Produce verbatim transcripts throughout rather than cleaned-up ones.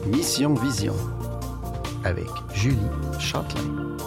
Mission Vision avec Julie Châtelain.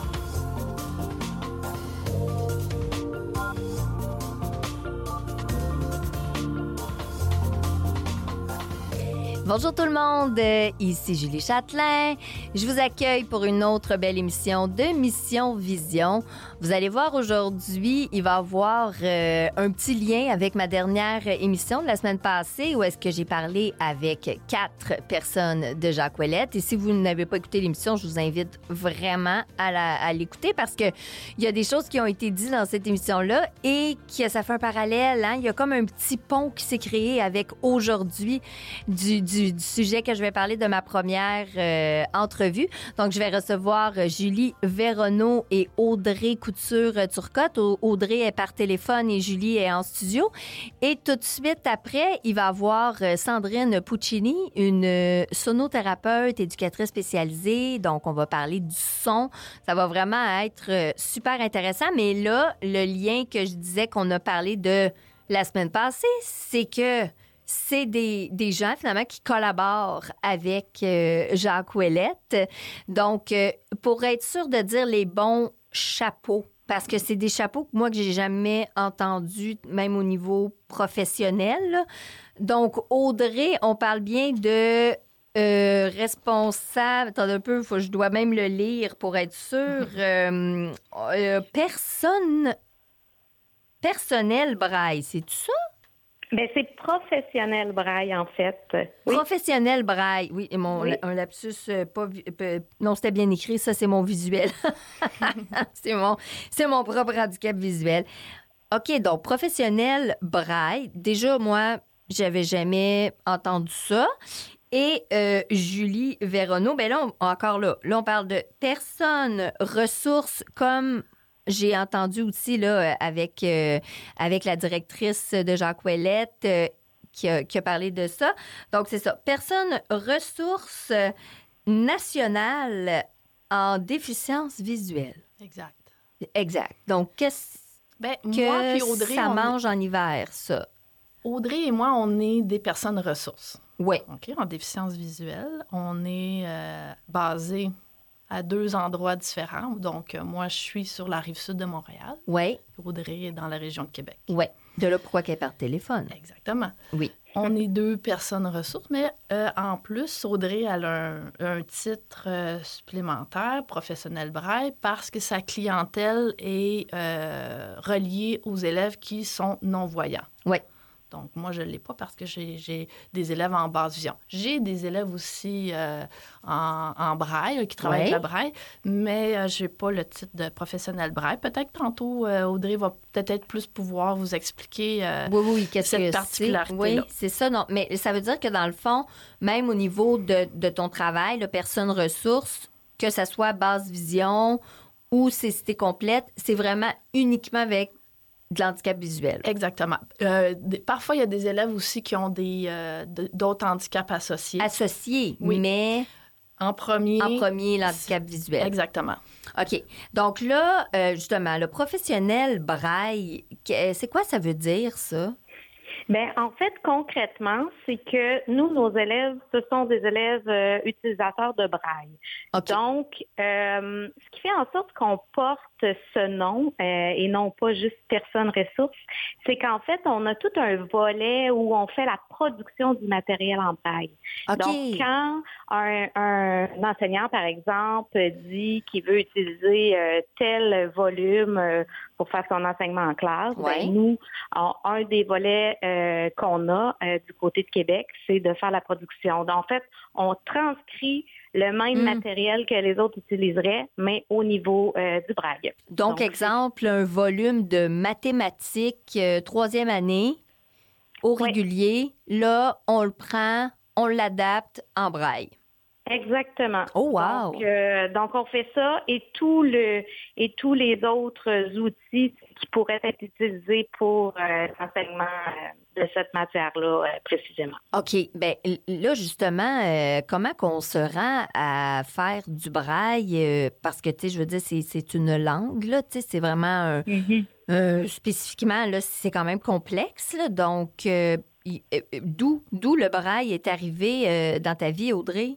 Bonjour tout le monde, ici Julie Châtelain. Je vous accueille pour une autre belle émission de Mission Vision. Vous allez voir aujourd'hui, il va y avoir euh, un petit lien avec ma dernière émission de la semaine passée où est-ce que j'ai parlé avec quatre personnes de Jacques Ouellette. Et si vous n'avez pas écouté l'émission, je vous invite vraiment à, la, à l'écouter parce que il y a des choses qui ont été dites dans cette émission-là et que ça fait un parallèle. Hein? Il y a comme un petit pont qui s'est créé avec aujourd'hui du, du Du, du sujet que je vais parler de ma première euh, entrevue. Donc, je vais recevoir Julie Véronneau et Audrey Couture-Turcotte. Audrey est par téléphone et Julie est en studio. Et tout de suite après, il va y avoir Sandrine Puccini, une sonothérapeute, éducatrice spécialisée. Donc, on va parler du son. Ça va vraiment être super intéressant. Mais là, le lien que je disais qu'on a parlé de la semaine passée, c'est que c'est des, des gens, finalement, qui collaborent avec euh, Jacques Ouellette. Donc, euh, pour être sûr de dire les bons chapeaux, parce que c'est des chapeaux que moi, que j'ai jamais entendus, même au niveau professionnel. Là. Donc, Audrey, on parle bien de euh, responsable... Attends un peu, faut, je dois même le lire pour être sûr. Euh, euh, personne... Personnel braille, c'est tout ça? Bien, c'est professionnel braille, en fait. Oui. Professionnel braille, oui. Et mon, oui. Un lapsus, euh, pas, euh, non, c'était bien écrit, ça, c'est mon visuel. c'est, mon, c'est mon propre handicap visuel. OK, donc, professionnel braille. Déjà, moi, j'avais jamais entendu ça. Et euh, Julie Véronneau, bien là, on, encore là, là, on parle de personnes, ressources comme... J'ai entendu aussi là avec euh, avec la directrice de Jacques Ouellette euh, qui, a, qui a parlé de ça. Donc c'est ça, personne ressources nationales en déficience visuelle. Exact. Exact. Donc qu'est-ce ben, que moi, puis Audrey, ça on mange est... en hiver ça? Audrey et moi, on est des personnes ressources. Oui. OK, en déficience visuelle, on est euh, basé à deux endroits différents. Donc, euh, moi, je suis sur la rive sud de Montréal. Oui. Audrey est dans la région de Québec. Oui. De là, pourquoi qu'elle est par téléphone? Exactement. Oui. On est deux personnes ressources, mais euh, en plus, Audrey a un, un titre euh, supplémentaire, professionnel braille, parce que sa clientèle est euh, reliée aux élèves qui sont non-voyants. Oui. Donc, moi, je ne l'ai pas parce que j'ai, j'ai des élèves en basse vision. J'ai des élèves aussi euh, en, en braille, qui travaillent ouais. avec le braille, mais euh, je n'ai pas le titre de professionnel braille. Peut-être tantôt, euh, Audrey va peut-être plus pouvoir vous expliquer euh, oui, oui, qu'est-ce cette que particularité-là. Oui, c'est ça. Non, mais ça veut dire que dans le fond, même au niveau de, de ton travail, la personne ressource, que ça soit basse vision ou cécité complète, c'est vraiment uniquement avec de l'handicap visuel. Exactement. Euh, des, parfois, il y a des élèves aussi qui ont des, euh, de, d'autres handicaps associés. Associés, oui. Mais... En premier... En premier, l'handicap visuel. Exactement. OK. Donc là, euh, justement, le professionnel braille, c'est quoi ça veut dire, ça? Bien, en fait, concrètement, c'est que nous, nos élèves, ce sont des élèves euh, utilisateurs de braille. Okay. Donc, euh, ce qui fait en sorte qu'on porte ce nom euh, et non pas juste personne ressource, c'est qu'en fait, on a tout un volet où on fait la production du matériel en braille. Okay. Donc, quand un, un enseignant, par exemple, dit qu'il veut utiliser euh, tel volume euh, pour faire son enseignement en classe, ouais. ben, nous, on, un des volets euh, qu'on a euh, du côté de Québec, c'est de faire la production. Donc, en fait, on transcrit le même mmh. matériel que les autres utiliseraient, mais au niveau euh, du braille. Donc, Donc exemple, c'est... un volume de mathématiques euh, troisième année au régulier. Oui. Là, on le prend, on l'adapte en braille. Exactement. Oh wow. Donc, euh, donc on fait ça et tout le et tous les autres outils qui pourraient être utilisés pour euh, l'enseignement euh, de cette matière-là euh, précisément. OK. Ben là justement, euh, comment qu'on se rend à faire du braille euh, parce que tu sais, je veux dire, c'est c'est une langue là, tu sais, c'est vraiment un, mm-hmm. euh, spécifiquement là, c'est quand même complexe là, donc. Euh, il, euh, d'où, d'où le braille est arrivé euh, dans ta vie, Audrey?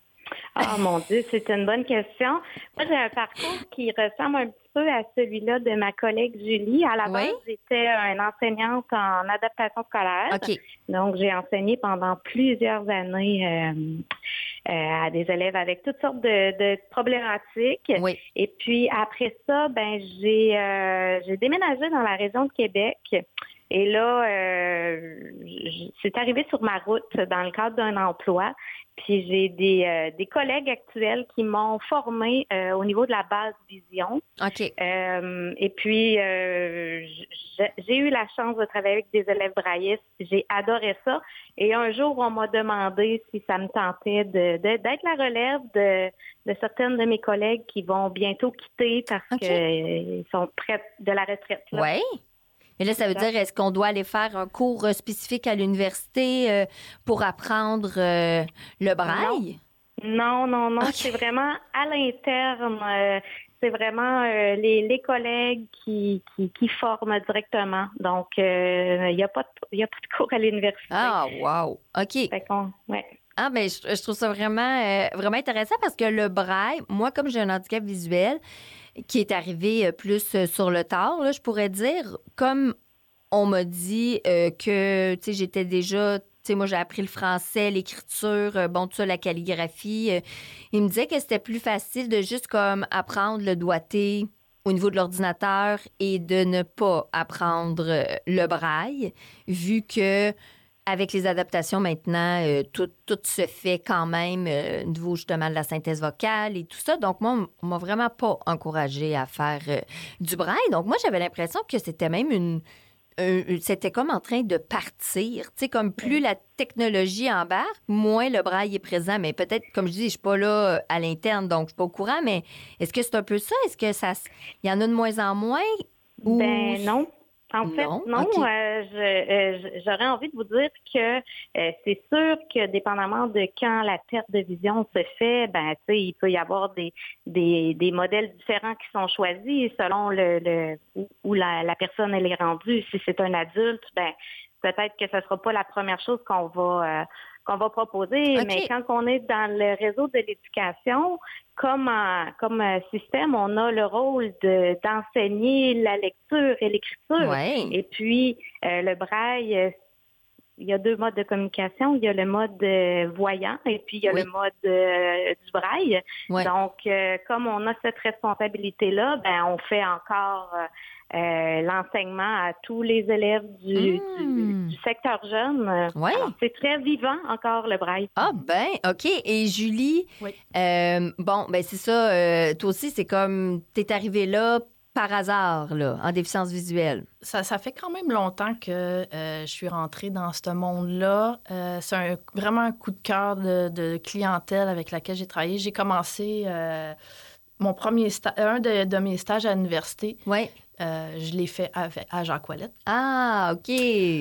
Ah, mon Dieu, c'est une bonne question. Moi, j'ai un parcours qui ressemble un petit peu à celui-là de ma collègue Julie. À la base, oui? j'étais une enseignante en adaptation scolaire. OK. Donc, j'ai enseigné pendant plusieurs années euh, euh, à des élèves avec toutes sortes de, de problématiques. Oui. Et puis, après ça, ben j'ai, euh, j'ai déménagé dans la région de Québec. Et là, euh, c'est arrivé sur ma route dans le cadre d'un emploi. Puis j'ai des, euh, des collègues actuels qui m'ont formée euh, au niveau de la base vision. OK. Euh, et puis, euh, j'ai eu la chance de travailler avec des élèves braillistes. J'ai adoré ça. Et un jour, on m'a demandé si ça me tentait de, de, d'être la relève de, de certaines de mes collègues qui vont bientôt quitter parce OK. qu'ils sont prêts de la retraite. Oui. Mais là, ça veut dire, est-ce qu'on doit aller faire un cours spécifique à l'université euh, pour apprendre euh, le braille? Non, non, non. Okay. C'est vraiment à l'interne. Euh, c'est vraiment euh, les, les collègues qui, qui, qui forment directement. Donc, il euh, n'y a, a pas de cours à l'université. Ah, wow. OK. Fait qu'on, ouais. Ah, bien, je, je trouve ça vraiment, euh, vraiment intéressant parce que le braille, moi, comme j'ai un handicap visuel, qui est arrivé plus sur le tard, là, je pourrais dire, comme on m'a dit euh, que, tu sais, j'étais déjà, tu sais, moi, j'ai appris le français, l'écriture, euh, bon, tout ça, la calligraphie. Euh, il me disait que c'était plus facile de juste comme apprendre le doigté au niveau de l'ordinateur et de ne pas apprendre euh, le braille, vu que avec les adaptations maintenant, euh, tout, tout se fait quand même euh, au niveau justement de la synthèse vocale et tout ça. Donc, moi, on m'a vraiment pas encouragée à faire euh, du braille. Donc, moi, j'avais l'impression que c'était même une... Euh, c'était comme en train de partir. Tu sais, comme plus la technologie embarque, moins le braille est présent. Mais peut-être, comme je dis, je suis pas là à l'interne, donc je suis pas au courant. Mais est-ce que c'est un peu ça? Est-ce que ça... Il y en a de moins en moins? Ou... Ben non. En fait, non. non okay. euh, je, euh, j'aurais envie de vous dire que euh, c'est sûr que dépendamment de quand la perte de vision se fait, ben tu sais, il peut y avoir des, des des modèles différents qui sont choisis selon le, le où, où la, la personne elle est rendue. Si c'est un adulte, ben peut-être que ce sera pas la première chose qu'on va euh, qu'on va proposer, okay. Mais quand on est dans le réseau de l'éducation, comme euh, comme euh, système, on a le rôle de d'enseigner la lecture et l'écriture. Ouais. Et puis euh, le braille, euh, il y a deux modes de communication. Il y a le mode euh, voyant et puis il y a oui. le mode euh, du braille. Ouais. Donc, euh, comme on a cette responsabilité-là, ben on fait encore euh, Euh, l'enseignement à tous les élèves du, mmh. du, du secteur jeune. Ouais. Alors, c'est très vivant encore, le braille. Ah ben, OK. Et Julie, oui. euh, bon, ben c'est ça, euh, toi aussi, c'est comme, t'es arrivée là par hasard, là, en déficience visuelle. Ça, ça fait quand même longtemps que euh, je suis rentrée dans ce monde-là. Euh, c'est un, vraiment un coup de cœur de, de clientèle avec laquelle j'ai travaillé. J'ai commencé euh, mon premier sta- un de, de mes stages à l'université. Oui. Euh, je l'ai fait avec, à Jacques Ouellet. Ah, OK.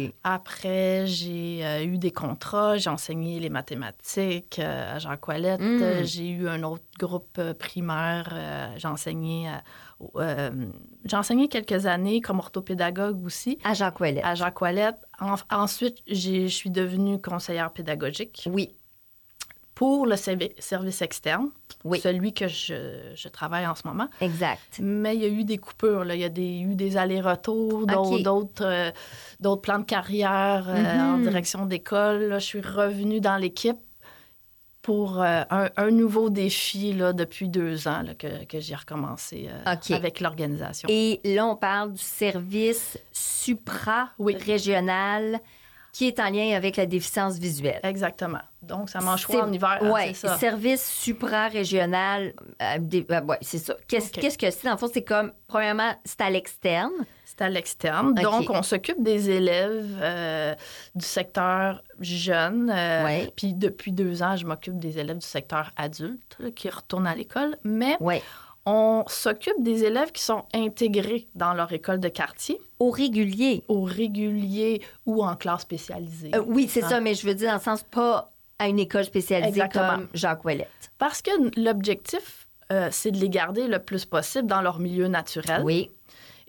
Après, j'ai euh, eu des contrats. J'ai enseigné les mathématiques euh, à Jacques Ouellet. Mm. Euh, j'ai eu un autre groupe euh, primaire. Euh, j'ai enseigné... Euh, euh, j'ai enseigné quelques années comme orthopédagogue aussi. À Jacques Ouellet. À Jacques Ouellet. En, ensuite, j'ai, je suis devenue conseillère pédagogique. Oui. Pour le service externe, oui. celui que je, je travaille en ce moment. Exact. Mais il y a eu des coupures, là. Il y a des, eu des allers-retours, okay. d'autres, euh, d'autres plans de carrière euh, mm-hmm. en direction d'école. Là, je suis revenue dans l'équipe pour euh, un, un nouveau défi là, depuis deux ans là, que, que j'ai recommencé euh, okay. avec l'organisation. Et là, on parle du service supra-régional. Oui. Qui est en lien avec la déficience visuelle. Exactement. Donc, ça mange froid en hiver. Oui, c'est ça. Service supra-régional. Euh, euh, oui, c'est ça. Qu'est-ce, okay. qu'est-ce que c'est? Dans le fond, c'est comme, premièrement, c'est à l'externe. C'est à l'externe. Okay. Donc, on s'occupe des élèves euh, du secteur jeune. Euh, ouais. Puis, depuis deux ans, je m'occupe des élèves du secteur adulte là, qui retournent à l'école. Mais ouais. on s'occupe des élèves qui sont intégrés dans leur école de quartier. Au régulier. Au régulier ou en classe spécialisée. Euh, oui, c'est hein? ça, mais je veux dire dans le sens pas à une école spécialisée Exactement. Comme Jacques Ouellet. Parce que l'objectif, euh, c'est de les garder le plus possible dans leur milieu naturel. Oui.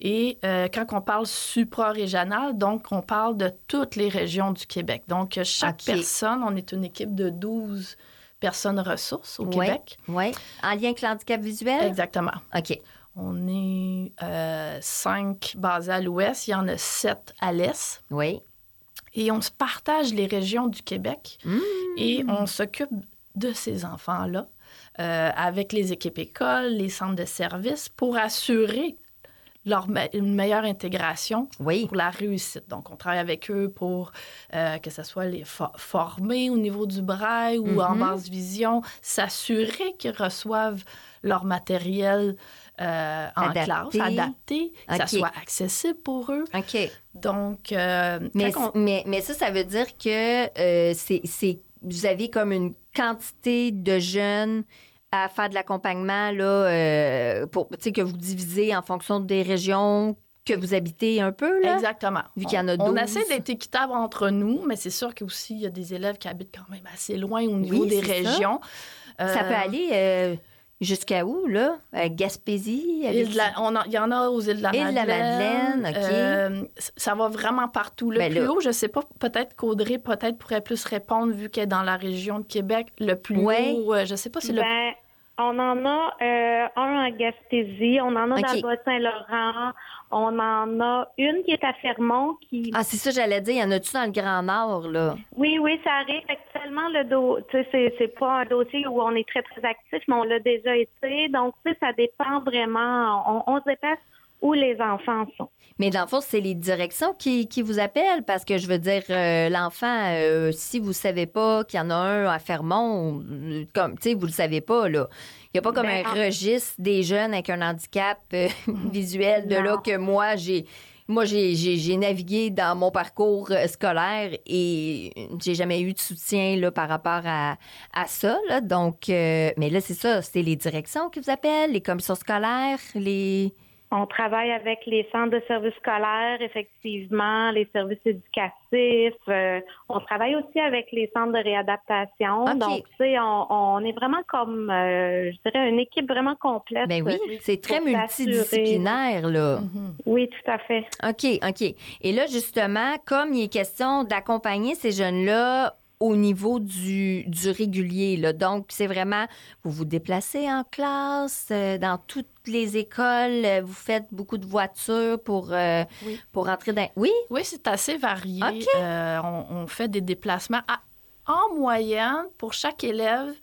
Et euh, quand on parle supra-régional, donc on parle de toutes les régions du Québec. Donc, chaque okay. personne, on est une équipe de douze personnes ressources au ouais, Québec. Oui, en lien avec l'handicap visuel? Exactement. OK. On est euh, cinq basés à l'ouest, il y en a sept à l'est. Oui. Et on se partage les régions du Québec mmh. et on s'occupe de ces enfants-là euh, avec les équipes écoles, les centres de services pour assurer leur me- une meilleure intégration oui. pour la réussite. Donc, on travaille avec eux pour euh, que ce soit les fo- former au niveau du braille ou mm-hmm. en basse vision, s'assurer qu'ils reçoivent leur matériel euh, en adapté. classe, adapté, que okay. ça soit accessible pour eux. OK. Donc, euh, mais, on... mais, mais ça, ça veut dire que euh, c'est, c'est, vous avez comme une quantité de jeunes à faire de l'accompagnement, là, euh, pour, tu sais, que vous divisez en fonction des régions que vous habitez un peu, là? Exactement. Vu qu'il y en a douze. On essaie d'être équitable entre nous, mais c'est sûr qu'aussi, il y a des élèves qui habitent quand même assez loin au niveau oui, des régions. Ça, euh... ça peut aller euh, jusqu'à où, là? À Gaspésie? Il la... y en a aux îles de la Île Madeleine. de la Madeleine, OK. Euh, ça va vraiment partout. Le ben plus là... haut, je ne sais pas, peut-être qu'Audrey peut-être pourrait plus répondre, vu qu'elle est dans la région de Québec. Le plus ouais. haut, je ne sais pas si ben... le... On en a euh, un en Gaspésie, on en a okay. dans le Bas-Saint-Laurent, on en a une qui est à Fermont. Qui... Ah, c'est ça, j'allais dire, il y en a-tu dans le Grand Nord, là? Oui, oui, ça arrive. Actuellement, le do... c'est, c'est pas un dossier où on est très, très actif, mais on l'a déjà été. Donc, tu sais, ça dépend vraiment. On, on se déplace où les enfants sont. Mais dans le fond, c'est les directions qui, qui vous appellent parce que je veux dire, euh, l'enfant, euh, si vous ne savez pas qu'il y en a un à Fermont, comme, tu sais, vous ne le savez pas, là. Il n'y a pas comme ben, un en... registre des jeunes avec un handicap euh, visuel de non. là que moi, j'ai... Moi, j'ai, j'ai, j'ai navigué dans mon parcours scolaire et j'ai jamais eu de soutien là, par rapport à, à ça. Là. Donc, euh, mais là, c'est ça, c'est les directions qui vous appellent, les commissions scolaires, les... On travaille avec les centres de services scolaires, effectivement, les services éducatifs. Euh, on travaille aussi avec les centres de réadaptation. Okay. Donc, tu sais, on, on est vraiment comme, euh, je dirais, une équipe vraiment complète. Ben oui, c'est très multidisciplinaire, là. Mm-hmm. Oui, tout à fait. OK, OK. Et là, justement, comme il est question d'accompagner ces jeunes-là au niveau du, du régulier, là. Donc, c'est vraiment, vous vous déplacez en classe, euh, dans toutes les écoles, euh, vous faites beaucoup de voitures pour, euh, oui. pour entrer dans... Oui? Oui, c'est assez varié. Okay. Euh, on, on fait des déplacements. À, en moyenne, pour chaque élève,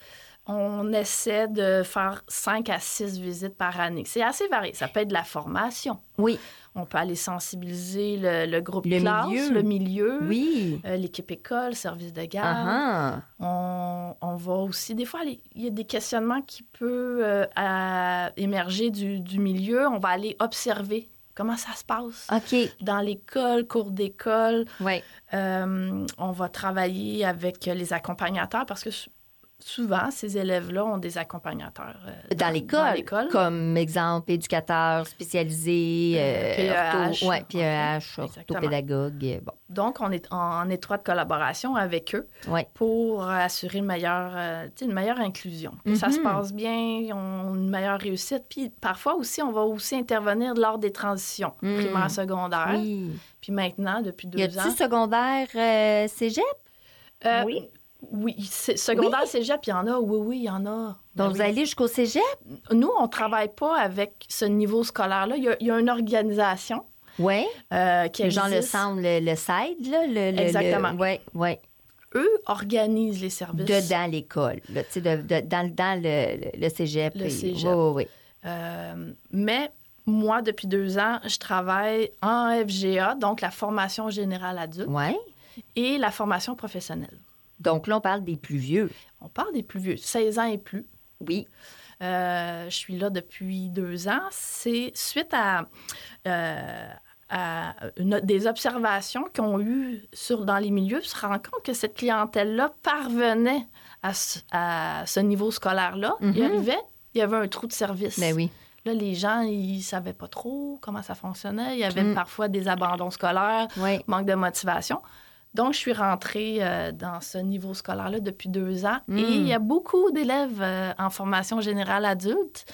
on essaie de faire cinq à six visites par année. C'est assez varié. Ça peut être de la formation. Oui. On peut aller sensibiliser le, le groupe le classe, milieu. le milieu, oui. euh, l'équipe école, service de garde. Uh-huh. On, on va aussi, des fois, aller, il y a des questionnements qui peuvent euh, à, émerger du, du milieu. On va aller observer comment ça se passe okay. dans l'école, cours d'école. Oui. Euh, on va travailler avec les accompagnateurs parce que souvent, ces élèves-là ont des accompagnateurs. Euh, dans, dans, l'école, dans l'école, comme exemple, éducateur spécialisé, euh, P E H. Oui, P E H, orthopédagogue. Bon. Donc, on est en, en étroite collaboration avec eux ouais. pour assurer une meilleure, euh, une meilleure inclusion. Que mm-hmm. ça se passe bien, on, une meilleure réussite. Puis parfois aussi, on va aussi intervenir lors des transitions mm. primaire, secondaire. Oui. Puis maintenant, depuis deux y ans... Y a-tu secondaire euh, cégep? Euh, oui. Oui, c'est, secondaire, oui. cégep, il y en a. Oui, oui, il y en a. Donc, ben vous oui. allez jusqu'au cégep? Nous, on ne travaille pas avec ce niveau scolaire-là. Il y a, il y a une organisation oui. euh, qui existe. Genre le centre, le, le S A I D, là? Le, le, Exactement. Oui, oui. Eux organisent les services. De dans l'école, là, tu sais, de, de, dans, dans le, le cégep. Le cégep. Oui, oui, oui. Euh, mais moi, depuis deux ans, je travaille en F G A, donc la formation générale adulte. Oui. Et la formation professionnelle. Donc là, on parle des plus vieux. On parle des plus vieux, seize ans et plus. Oui. Euh, je suis là depuis deux ans. C'est suite à, euh, à une, des observations qu'ils ont eues sur, dans les milieux, se rend compte que cette clientèle-là parvenait à, à ce niveau scolaire-là. Mm-hmm. Il arrivait, il y avait un trou de service. Ben oui. Là, les gens, ils ne savaient pas trop comment ça fonctionnait. Il y avait mm. parfois des abandons scolaires, oui. manque de motivation. Donc, je suis rentrée euh, dans ce niveau scolaire-là depuis deux ans. Mm. Et il y a beaucoup d'élèves euh, en formation générale adulte.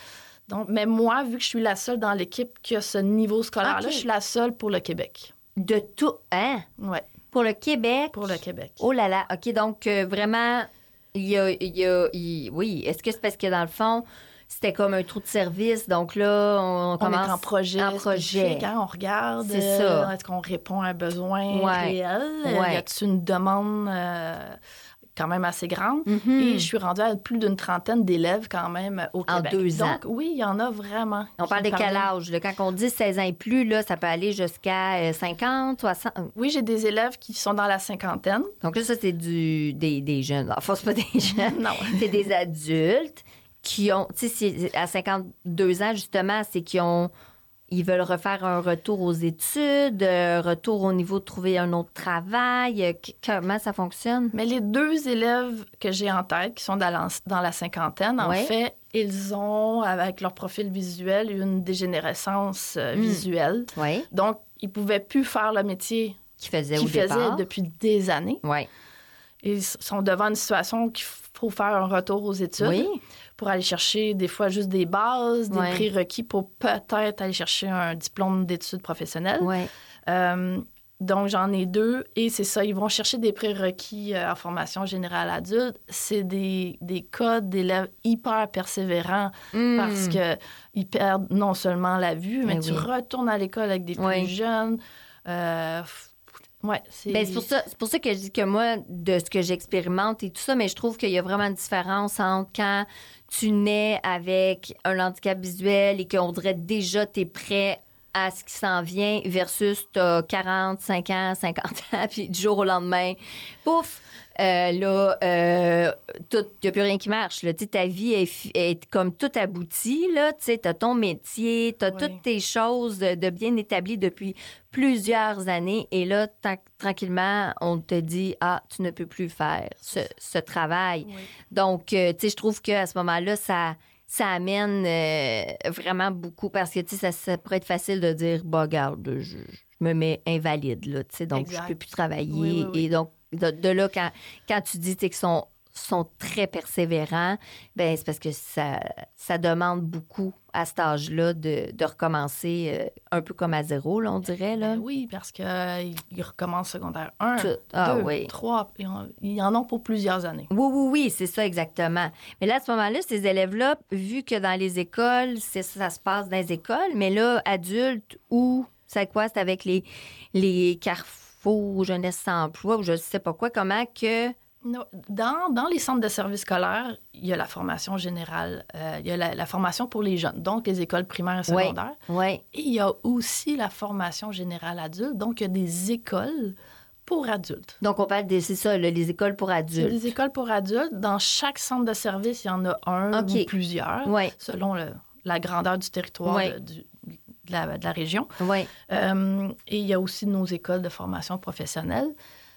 Donc, mais moi, vu que je suis la seule dans l'équipe qui a ce niveau scolaire-là, Okay. je suis la seule pour le Québec. De tout, hein? Oui, Pour le Québec? pour le Québec. Oh là là, OK, donc euh, vraiment, il y a, il y a il- oui, est-ce que c'est parce que dans le fond, c'était comme un trou de service, donc là, on, On commence est en projet. en projet. spécifique, hein, on regarde. C'est euh, ça. Est-ce qu'on répond à un besoin Ouais. réel? Ouais. Y a-t-il une demande euh, quand même assez grande? Mhm. Et je suis rendue à plus d'une trentaine d'élèves quand même au En Québec. deux ans. Donc, oui, il y en a vraiment. On qui parle de quel parviennent. âge? Là? Quand on dit seize ans et plus, là, ça peut aller jusqu'à euh, cinquante, soixante. Oui, j'ai des élèves qui sont dans la cinquantaine. Donc là, ça, c'est du, des, des jeunes. Enfin, c'est pas des jeunes. Non. C'est des adultes qui ont, tu sais, c'est- à cinquante-deux ans, justement, c'est qu'ils ont, ils veulent refaire un retour aux études, euh, retour au niveau de trouver un autre travail. Euh, qu- Comment ça fonctionne? Mais les deux élèves que j'ai en tête, qui sont dans la, dans la cinquantaine, en Ouais. fait, ils ont, avec leur profil visuel, une dégénérescence euh, Mm. visuelle. Oui. Donc, ils ne pouvaient plus faire le métier Qui faisait qu'ils au départ. faisaient depuis des années. Oui. Ils sont devant une situation qu'il faut faire un retour aux études Oui. pour aller chercher des fois juste des bases, des Ouais. prérequis pour peut-être aller chercher un diplôme d'études professionnelles. Oui. Euh, donc, j'en ai deux et c'est ça, ils vont chercher des prérequis euh, en formation générale adulte. C'est des, des cas d'élèves hyper persévérants Mm. parce qu'ils perdent non seulement la vue, mais Eh tu oui. retournes à l'école avec des plus Oui. jeunes. Euh, f- ouais, c'est... Ben, c'est pour ça, c'est pour ça que je dis que moi, de ce que j'expérimente et tout ça, mais je trouve qu'il y a vraiment une différence entre quand tu nais avec un handicap visuel et qu'on dirait déjà t'es prêt à ce qui s'en vient versus t'as quarante-cinq ans, cinquante ans, puis du jour au lendemain, pouf, euh, là, euh, il n'y a plus rien qui marche. Là. Tu sais, ta vie est, fi- est comme tout aboutie. Tu sais, tu as ton métier, tu as Oui. toutes tes choses de, de bien établies depuis plusieurs années. Et là, tant- tranquillement, on te dit, ah, tu ne peux plus faire ce, ce travail. Oui. Donc, euh, tu sais, je trouve qu'à ce moment-là, ça, ça amène euh, vraiment beaucoup parce que, tu sais, ça, ça pourrait être facile de dire, bah, regarde, je, je me mets invalide, là, tu sais, donc Exact. je peux plus travailler. Oui, oui, oui. Et donc, de, de là, quand, quand tu dis, tu sais, qu'ils sont, sont très persévérants, ben c'est parce que ça, ça demande beaucoup à cet âge-là de, de recommencer euh, un peu comme à zéro, là, on dirait, là. Ben oui, parce qu'ils recommencent secondaire un, Tout. Ah, deux, oui. trois. Ils en- Ils en ont pour plusieurs années. Oui, oui, oui, c'est ça exactement. Mais là, à ce moment-là, ces élèves-là, vu que dans les écoles, c'est ça se passe dans les écoles, mais là, adultes ou, c'est quoi, c'est avec les, les carrefours, jeunesse sans emploi ou je sais pas quoi, comment que... Non, Dans, dans les centres de services scolaires, il y a la formation générale, euh, il y a la, la formation pour les jeunes, donc les écoles primaires et Oui, secondaires. oui. Et il y a aussi la formation générale adulte, donc il y a des écoles pour adultes. Donc, on parle de, c'est ça, là, les écoles pour Il y a adultes. des écoles pour adultes. Dans chaque centre de service, il y en a un OK. ou plusieurs, Oui, selon le- la grandeur du territoire Oui. de, du- de la, de la région. oui. Euh, et il y a aussi nos écoles de formation professionnelle.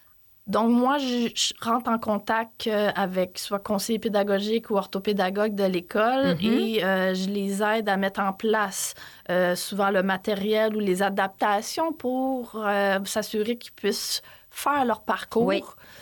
Donc, moi, je, je rentre en contact euh, avec soit conseiller pédagogique ou orthopédagogue de l'école Mhm. et euh, je les aide à mettre en place euh, souvent le matériel ou les adaptations pour euh, s'assurer qu'ils puissent faire leur parcours. Oui.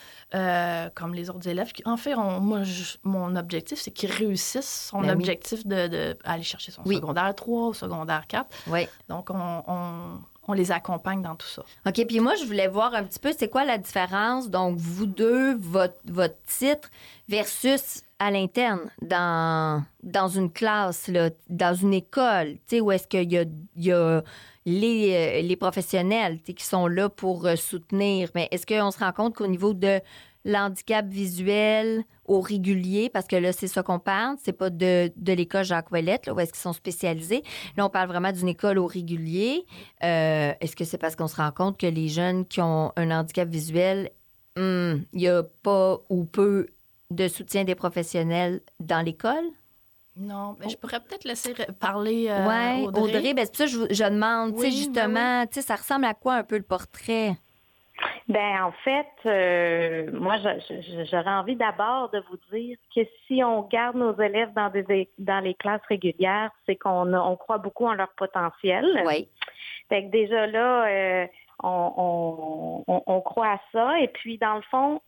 Euh, comme les autres élèves. qui- En fait, on- moi, je- mon objectif, c'est qu'ils réussissent son Ben oui. objectif de, de aller chercher son Oui. secondaire trois ou secondaire quatre. Oui. Donc, on, on- on les accompagne dans tout ça. OK, puis moi, je voulais voir un petit peu, c'est quoi la différence, donc, vous deux, votre, votre titre versus à l'interne, dans, dans une classe, là, dans une école, tu sais, où est-ce qu'il y a, il y a les, euh, les professionnels, tu sais, qui sont là pour euh, soutenir. Mais est-ce qu'on se rend compte qu'au niveau de l'handicap visuel au régulier, parce que là, c'est ça qu'on parle, c'est pas de, de l'école Jacques Ouellette, là, où est-ce qu'ils sont spécialisés. Là, on parle vraiment d'une école au régulier. Euh, est-ce que c'est parce qu'on se rend compte que les jeunes qui ont un handicap visuel, hum, il n'y a pas ou peu de soutien des professionnels dans l'école? Non, mais je pourrais peut-être laisser re- parler euh, Oui, Audrey. Audrey, ben, c'est pour ça que je, vous- je demande, tu sais, Oui, justement, tu sais, ça ressemble à quoi un peu le portrait? Ben en fait, euh, moi, je- je- j'aurais envie d'abord de vous dire que si on garde nos élèves dans des é- dans les classes régulières, c'est qu'on a- on croit beaucoup en leur potentiel. Oui. Fait que déjà là, euh, on, on, on, on croit à ça. Et puis, dans le fond,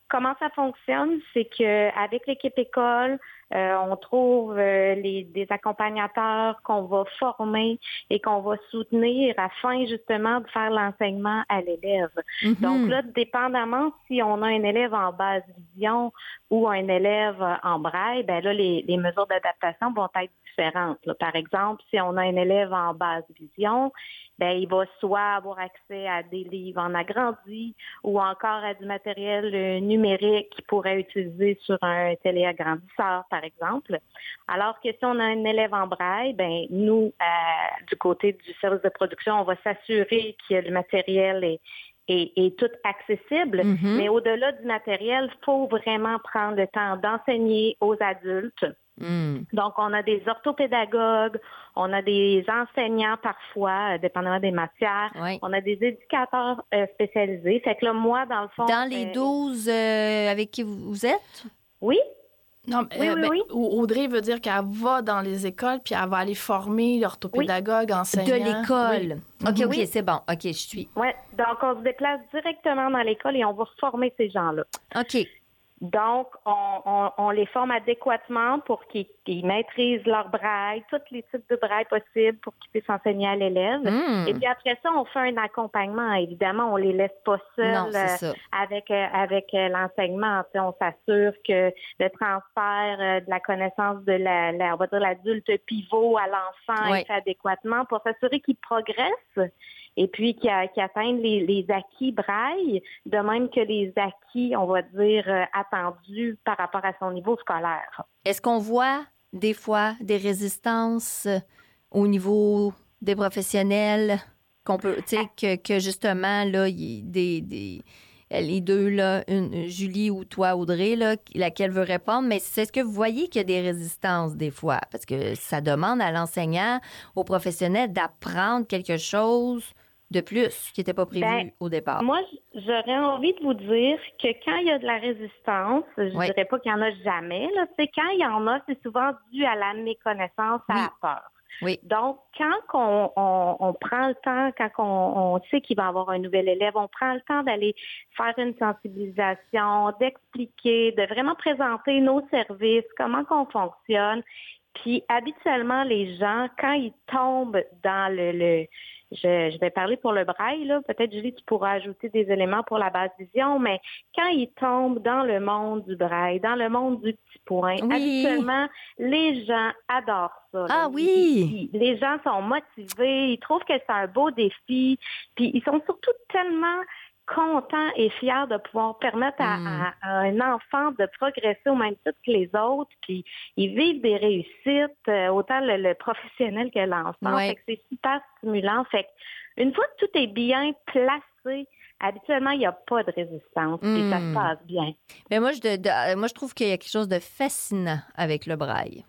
comment ça fonctionne, c'est qu'avec l'équipe école, euh, on trouve euh, les, des accompagnateurs qu'on va former et qu'on va soutenir afin justement de faire l'enseignement à l'élève. Mm-hmm. Donc là, dépendamment si on a un élève en basse vision ou un élève en braille, ben là, les, les mesures d'adaptation vont être différentes. Là. Par exemple, si on a un élève en basse vision, ben il va soit avoir accès à des livres en agrandi ou encore à du matériel euh, numérique qu'il pourrait utiliser sur un téléagrandisseur, par exemple. Alors que si on a un élève en braille, ben nous, euh, du côté du service de production, on va s'assurer que le matériel est est, est tout accessible. Mm-hmm. Mais au-delà du matériel, il faut vraiment prendre le temps d'enseigner aux adultes. Mm. Donc, on a des orthopédagogues, on a des enseignants parfois, euh, dépendamment des matières. Oui. On a des éducateurs euh, spécialisés. Fait que là, moi, dans le fond... Dans les douze euh, avec qui vous, vous êtes? Oui. Non, mais, oui, euh, oui, ben, oui. Audrey veut dire qu'elle va dans les écoles puis elle va aller former l'orthopédagogue, oui. enseignant. De l'école. Oui. OK, mm-hmm. OK, c'est bon. OK, je suis. Oui, donc on se déplace directement dans l'école et on va former ces gens-là. OK. Donc, on, on, on les forme adéquatement pour qu'ils, qu'ils maîtrisent leur braille, tous les types de braille possibles pour qu'ils puissent enseigner à l'élève. Mmh. Et puis après ça, on fait un accompagnement. Évidemment, on les laisse pas seuls non, euh, avec euh, avec euh, l'enseignement. Tu sais, on s'assure que le transfert euh, de la connaissance de la, la, on va dire l'adulte pivot à l'enfant oui. est fait adéquatement pour s'assurer qu'il progresse. Et puis qui, a, qui atteignent les, les acquis braille, de même que les acquis, on va dire, euh, attendus par rapport à son niveau scolaire. Est-ce qu'on voit des fois des résistances au niveau des professionnels, qu'on peut, tu sais, que, que justement, là, il y a des, des, les deux, là, une, Julie ou toi, Audrey, là, laquelle veut répondre, mais est-ce que vous voyez qu'il y a des résistances des fois? Parce que ça demande à l'enseignant, aux professionnels d'apprendre quelque chose de plus qui n'était pas prévu ben, au départ. Moi, j'aurais envie de vous dire que quand il y a de la résistance, je ne oui. dirais pas qu'il n'y en a jamais, là, quand il y en a, c'est souvent dû à la méconnaissance, à oui. la peur. Oui. Donc, quand on, on, on prend le temps, quand on, on sait qu'il va y avoir un nouvel élève, on prend le temps d'aller faire une sensibilisation, d'expliquer, de vraiment présenter nos services, comment qu'on fonctionne. Puis, habituellement, les gens, quand ils tombent dans le... le Je, je vais parler pour le braille, là. Peut-être, Julie, tu pourras ajouter des éléments pour la basse vision, mais quand ils tombent dans le monde du braille, dans le monde du petit point, oui. habituellement, les gens adorent ça. Ah là. oui! Les gens sont motivés, ils trouvent que c'est un beau défi, puis ils sont surtout tellement contents et fiers de pouvoir permettre à, mm. à, à un enfant de progresser au même titre que les autres, puis ils vivent des réussites, euh, autant le, le professionnel que l'enfant. Ouais. Fait que c'est super stimulant. Fait que une fois que tout est bien placé, habituellement, il n'y a pas de résistance mm. et ça se passe bien. Mais moi, je, de, de, moi, je trouve qu'il y a quelque chose de fascinant avec le braille.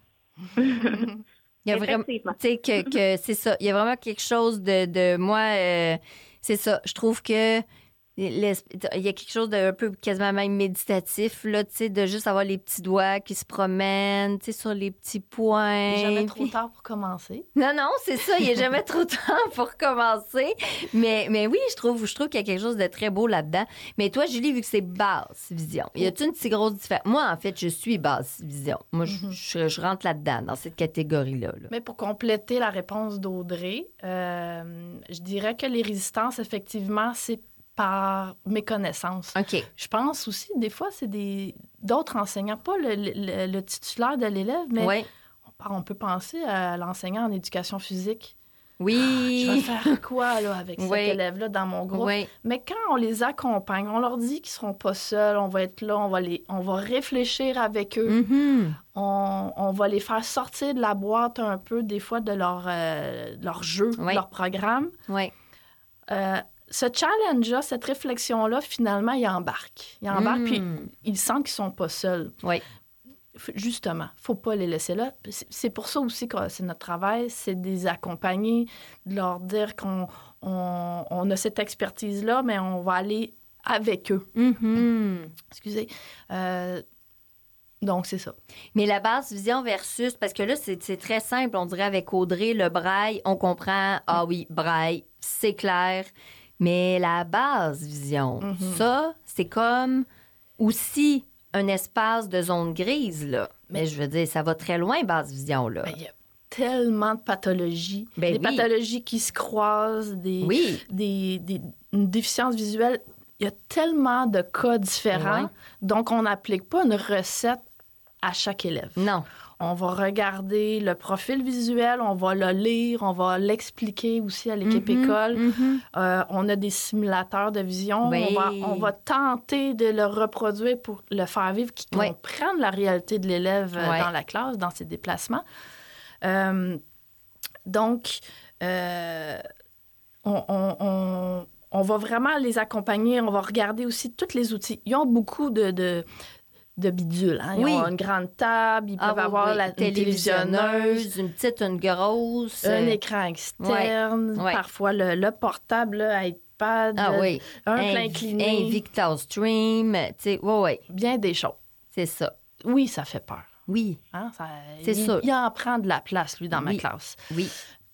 Il y a vraiment, tu sais, que, que c'est ça. Il y a vraiment quelque chose de, de moi, euh, c'est ça. Je trouve que il y a quelque chose d'un peu quasiment même méditatif, là, tu sais, de juste avoir les petits doigts qui se promènent, tu sais, sur les petits points. Il n'est jamais trop puis... tard pour commencer. Non, non, c'est ça, il n'est jamais trop tard pour commencer. Mais, mais oui, je trouve, je trouve qu'il y a quelque chose de très beau là-dedans. Mais toi, Julie, vu que c'est basse vision, y a-t-il une si grosse différence? Moi, en fait, je suis basse vision. Moi, mm-hmm. je, je rentre là-dedans, dans cette catégorie-là. Là. Mais pour compléter la réponse d'Audrey, euh, je dirais que les résistances, effectivement, c'est par méconnaissance. OK. Je pense aussi, des fois, c'est des d'autres enseignants, pas le, le, le titulaire de l'élève, mais oui. on, on peut penser à l'enseignant en éducation physique. Oui. Je vais faire quoi là, avec oui. cet élève-là dans mon groupe? Oui. Mais quand on les accompagne, on leur dit qu'ils ne seront pas seuls, on va être là, on va, les, on va réfléchir avec eux, mm-hmm. on, on va les faire sortir de la boîte un peu, des fois, de leur, euh, leur jeu, oui. de leur programme. Oui. Euh, Ce challenge-là, cette réflexion-là, finalement, il embarque. Il embarque, mmh. puis ils sentent qu'ils ne sont pas seuls. Oui. Justement, il ne faut pas les laisser là. C'est pour ça aussi que c'est notre travail, c'est de les accompagner, de leur dire qu'on on, on a cette expertise-là, mais on va aller avec eux. Mmh. Excusez. Euh, donc, c'est ça. Mais la basse vision versus... Parce que là, c'est, c'est très simple. On dirait avec Audrey, le braille, on comprend. Ah oui, braille, c'est clair. Mais la basse vision, mm-hmm. ça, c'est comme aussi un espace de zone grise, là. Mais je veux dire, ça va très loin, basse vision, là. Il y a tellement de pathologies, ben des oui. pathologies qui se croisent, des, oui. des, des une déficience visuelle. Il y a tellement de cas différents, ouais. donc on n'applique pas une recette à chaque élève. Non. On va regarder le profil visuel, on va le lire, on va l'expliquer aussi à l'équipe mm-hmm, école. Mm-hmm. Euh, on a des simulateurs de vision. Oui. On, va, on va tenter de le reproduire pour le faire vivre, qu'ils oui. comprennent la réalité de l'élève oui. dans la classe, dans ses déplacements. Euh, donc, euh, on, on, on, on va vraiment les accompagner. On va regarder aussi tous les outils. Ils ont beaucoup de... de de bidules. Hein? Ils oui. ont une grande table, ils peuvent ah, avoir oui. la télévisionneuse, une petite, une grosse. Un euh... écran externe, ouais. parfois le, le portable, le iPad, ah, le, oui. un Inv- plein incliné. Invicta Stream, tu sais, oui, oui. Bien des choses. C'est ça. Oui, ça fait peur. Oui. Hein? Ça, c'est il, sûr. Il en prend de la place, lui, dans oui. ma classe. Oui.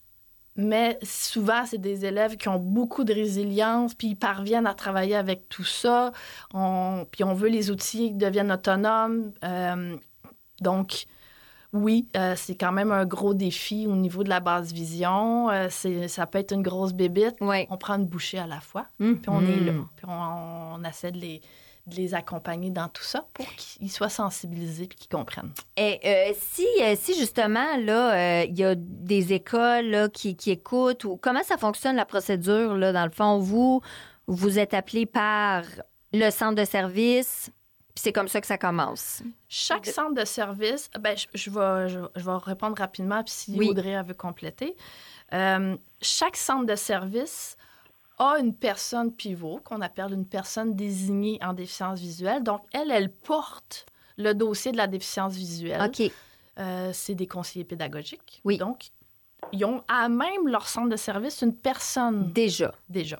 Mais souvent, c'est des élèves qui ont beaucoup de résilience, puis ils parviennent à travailler avec tout ça. On, puis on veut les outils qui deviennent autonomes. Euh, donc, oui, euh, c'est quand même un gros défi au niveau de la basse vision. Euh, c'est, ça peut être une grosse bébite. Ouais. On prend une bouchée à la fois, mmh. puis on est là. Puis on, on essaie de les... de les accompagner dans tout ça pour qu'ils soient sensibilisés et qu'ils comprennent. Et euh, si, euh, si justement, là, il euh, y a des écoles là, qui, qui écoutent, ou comment ça fonctionne la procédure, là, dans le fond? Vous, vous êtes appelé par le centre de service, puis c'est comme ça que ça commence. Chaque centre de service, ben, je, je, vais, je, je vais répondre rapidement, puis si oui. Audrey veut compléter. Euh, chaque centre de service a une personne pivot, qu'on appelle une personne désignée en déficience visuelle. Donc, elle, elle porte le dossier de la déficience visuelle. OK. Euh, c'est des conseillers pédagogiques. Oui. Donc, ils ont à même leur centre de service une personne. Déjà. Déjà.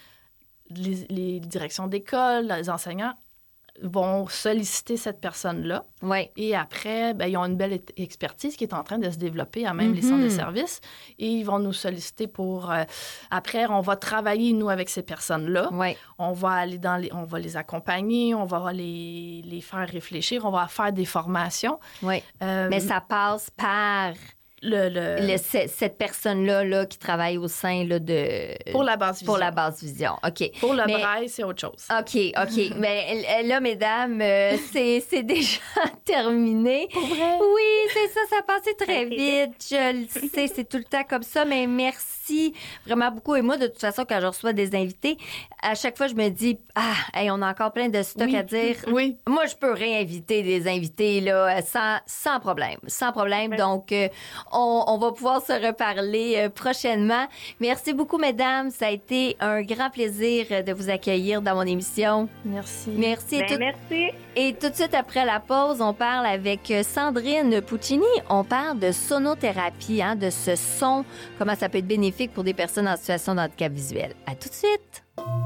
Les, les directions d'école, les enseignants vont solliciter cette personne-là. Oui. Et après, ben, ils ont une belle expertise qui est en train de se développer à même mm-hmm. les centres de service. Et ils vont nous solliciter pour... Euh, après, on va travailler, nous, avec ces personnes-là. Oui. On va aller dans les... On va les accompagner, on va les, les faire réfléchir, on va faire des formations. Oui. Euh, Mais ça passe par... Le, le... Le, cette personne-là là, qui travaille au sein là, de... Pour la basse vision. Pour la basse vision, OK. Pour le Mais... braille, c'est autre chose. OK, OK. Mais là, mesdames, euh, c'est, c'est déjà terminé. Pour vrai? Oui, c'est ça, ça a passé très vite. Je le sais, c'est tout le temps comme ça, mais merci vraiment beaucoup. Et moi, de toute façon, quand je reçois des invités, à chaque fois, je me dis, ah, hey, on a encore plein de stock oui. à dire. Oui. Moi, je peux réinviter des invités là, sans, sans problème. Sans problème. Oui. Donc, euh, On, on va pouvoir se reparler euh, prochainement. Merci beaucoup, mesdames. Ça a été un grand plaisir de vous accueillir dans mon émission. Merci. Merci. Ben, tout... merci. Et tout de suite après la pause, on parle avec Sandrine Puccini. On parle de sonothérapie, hein, de ce son, comment ça peut être bénéfique pour des personnes en situation de handicap visuel. À tout de suite.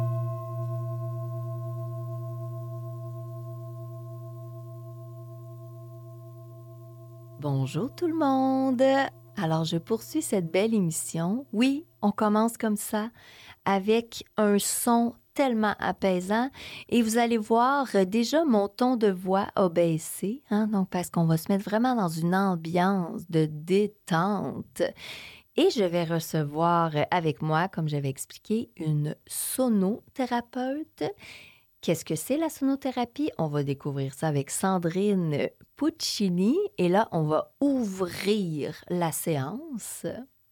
Bonjour tout le monde. Alors, je poursuis cette belle émission. Oui, on commence comme ça, avec un son tellement apaisant. Et vous allez voir, déjà, mon ton de voix a baissé, hein, donc parce qu'on va se mettre vraiment dans une ambiance de détente. Et je vais recevoir avec moi, comme j'avais expliqué, une sonothérapeute. Qu'est-ce que c'est la sonothérapie? On va découvrir ça avec Sandrine Puccini. Et là, on va ouvrir la séance.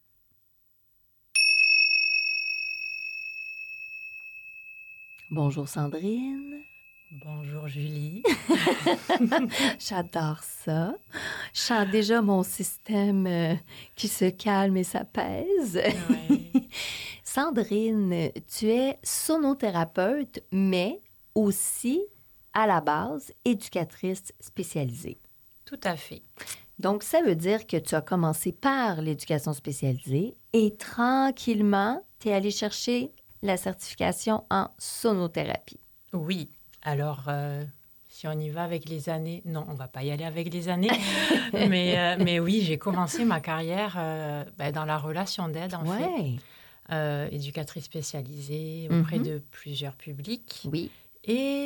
Bonjour Sandrine. Bonjour Julie. J'adore ça. Je sens déjà mon système euh, qui se calme et s'apaise. Ouais. Sandrine, tu es sonothérapeute, mais aussi, à la base, éducatrice spécialisée. Tout à fait. Donc, ça veut dire que tu as commencé par l'éducation spécialisée et tranquillement, tu es allée chercher la certification en sonothérapie. Oui. Alors, euh, si on y va avec les années... Non, on ne va pas y aller avec les années. mais, euh, mais oui, j'ai commencé ma carrière euh, ben, dans la relation d'aide, en ouais. fait. Euh, éducatrice spécialisée auprès mm-hmm. de plusieurs publics. Oui. Et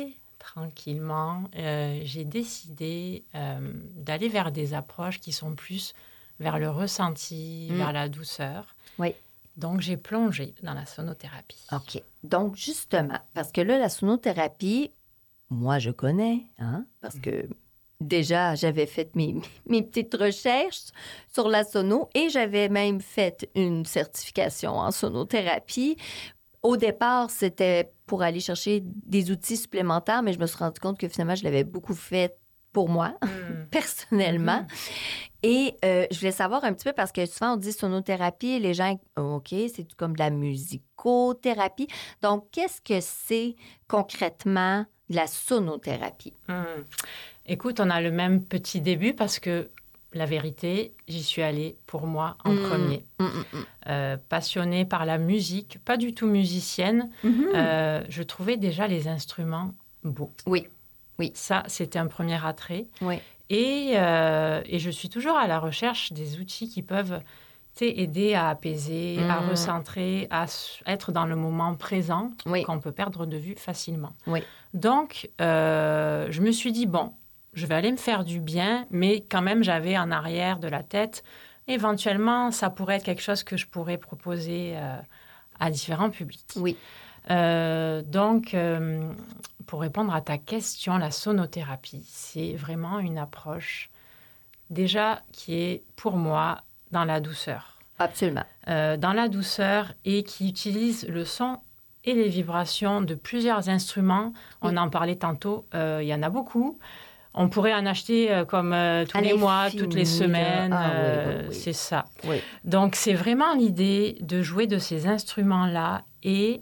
tranquillement, euh, j'ai décidé euh, d'aller vers des approches qui sont plus vers le ressenti, mmh. vers la douceur. Oui. Donc, j'ai plongé dans la sonothérapie. OK. Donc, justement, parce que là, la sonothérapie, moi, je connais, hein, parce que déjà, j'avais fait mes, mes petites recherches sur la sono et j'avais même fait une certification en sonothérapie. Au départ, c'était pour aller chercher des outils supplémentaires, mais je me suis rendu compte que finalement, je l'avais beaucoup fait pour moi, mmh. personnellement. Mmh. Et euh, je voulais savoir un petit peu, parce que souvent, on dit sonothérapie, les gens, oh, OK, c'est comme de la musicothérapie. Donc, qu'est-ce que c'est concrètement de la sonothérapie? Mmh. Écoute, on a le même petit début parce que la vérité, j'y suis allée pour moi en mmh. premier. Mmh, mmh. Euh, passionnée par la musique, pas du tout musicienne, mmh. euh, je trouvais déjà les instruments beaux. Oui, oui. Ça, c'était un premier attrait. Oui. Et, euh, et je suis toujours à la recherche des outils qui peuvent aider à apaiser, mmh. à recentrer, à être dans le moment présent, oui. qu'on peut perdre de vue facilement. Oui. Donc, euh, je me suis dit, bon, je vais aller me faire du bien, mais quand même, j'avais en arrière de la tête, éventuellement, ça pourrait être quelque chose que je pourrais proposer euh, à différents publics. Oui. Euh, donc, euh, pour répondre à ta question, la sonothérapie, c'est vraiment une approche déjà qui est, pour moi, dans la douceur. Absolument. Euh, dans la douceur et qui utilise le son et les vibrations de plusieurs instruments. Oui. On en parlait tantôt, euh, il y en a beaucoup. On pourrait en acheter euh, comme euh, tous à les mois, toutes les semaines. Ah, euh, oui, oui, oui. C'est ça. Oui. Donc, c'est vraiment l'idée de jouer de ces instruments-là et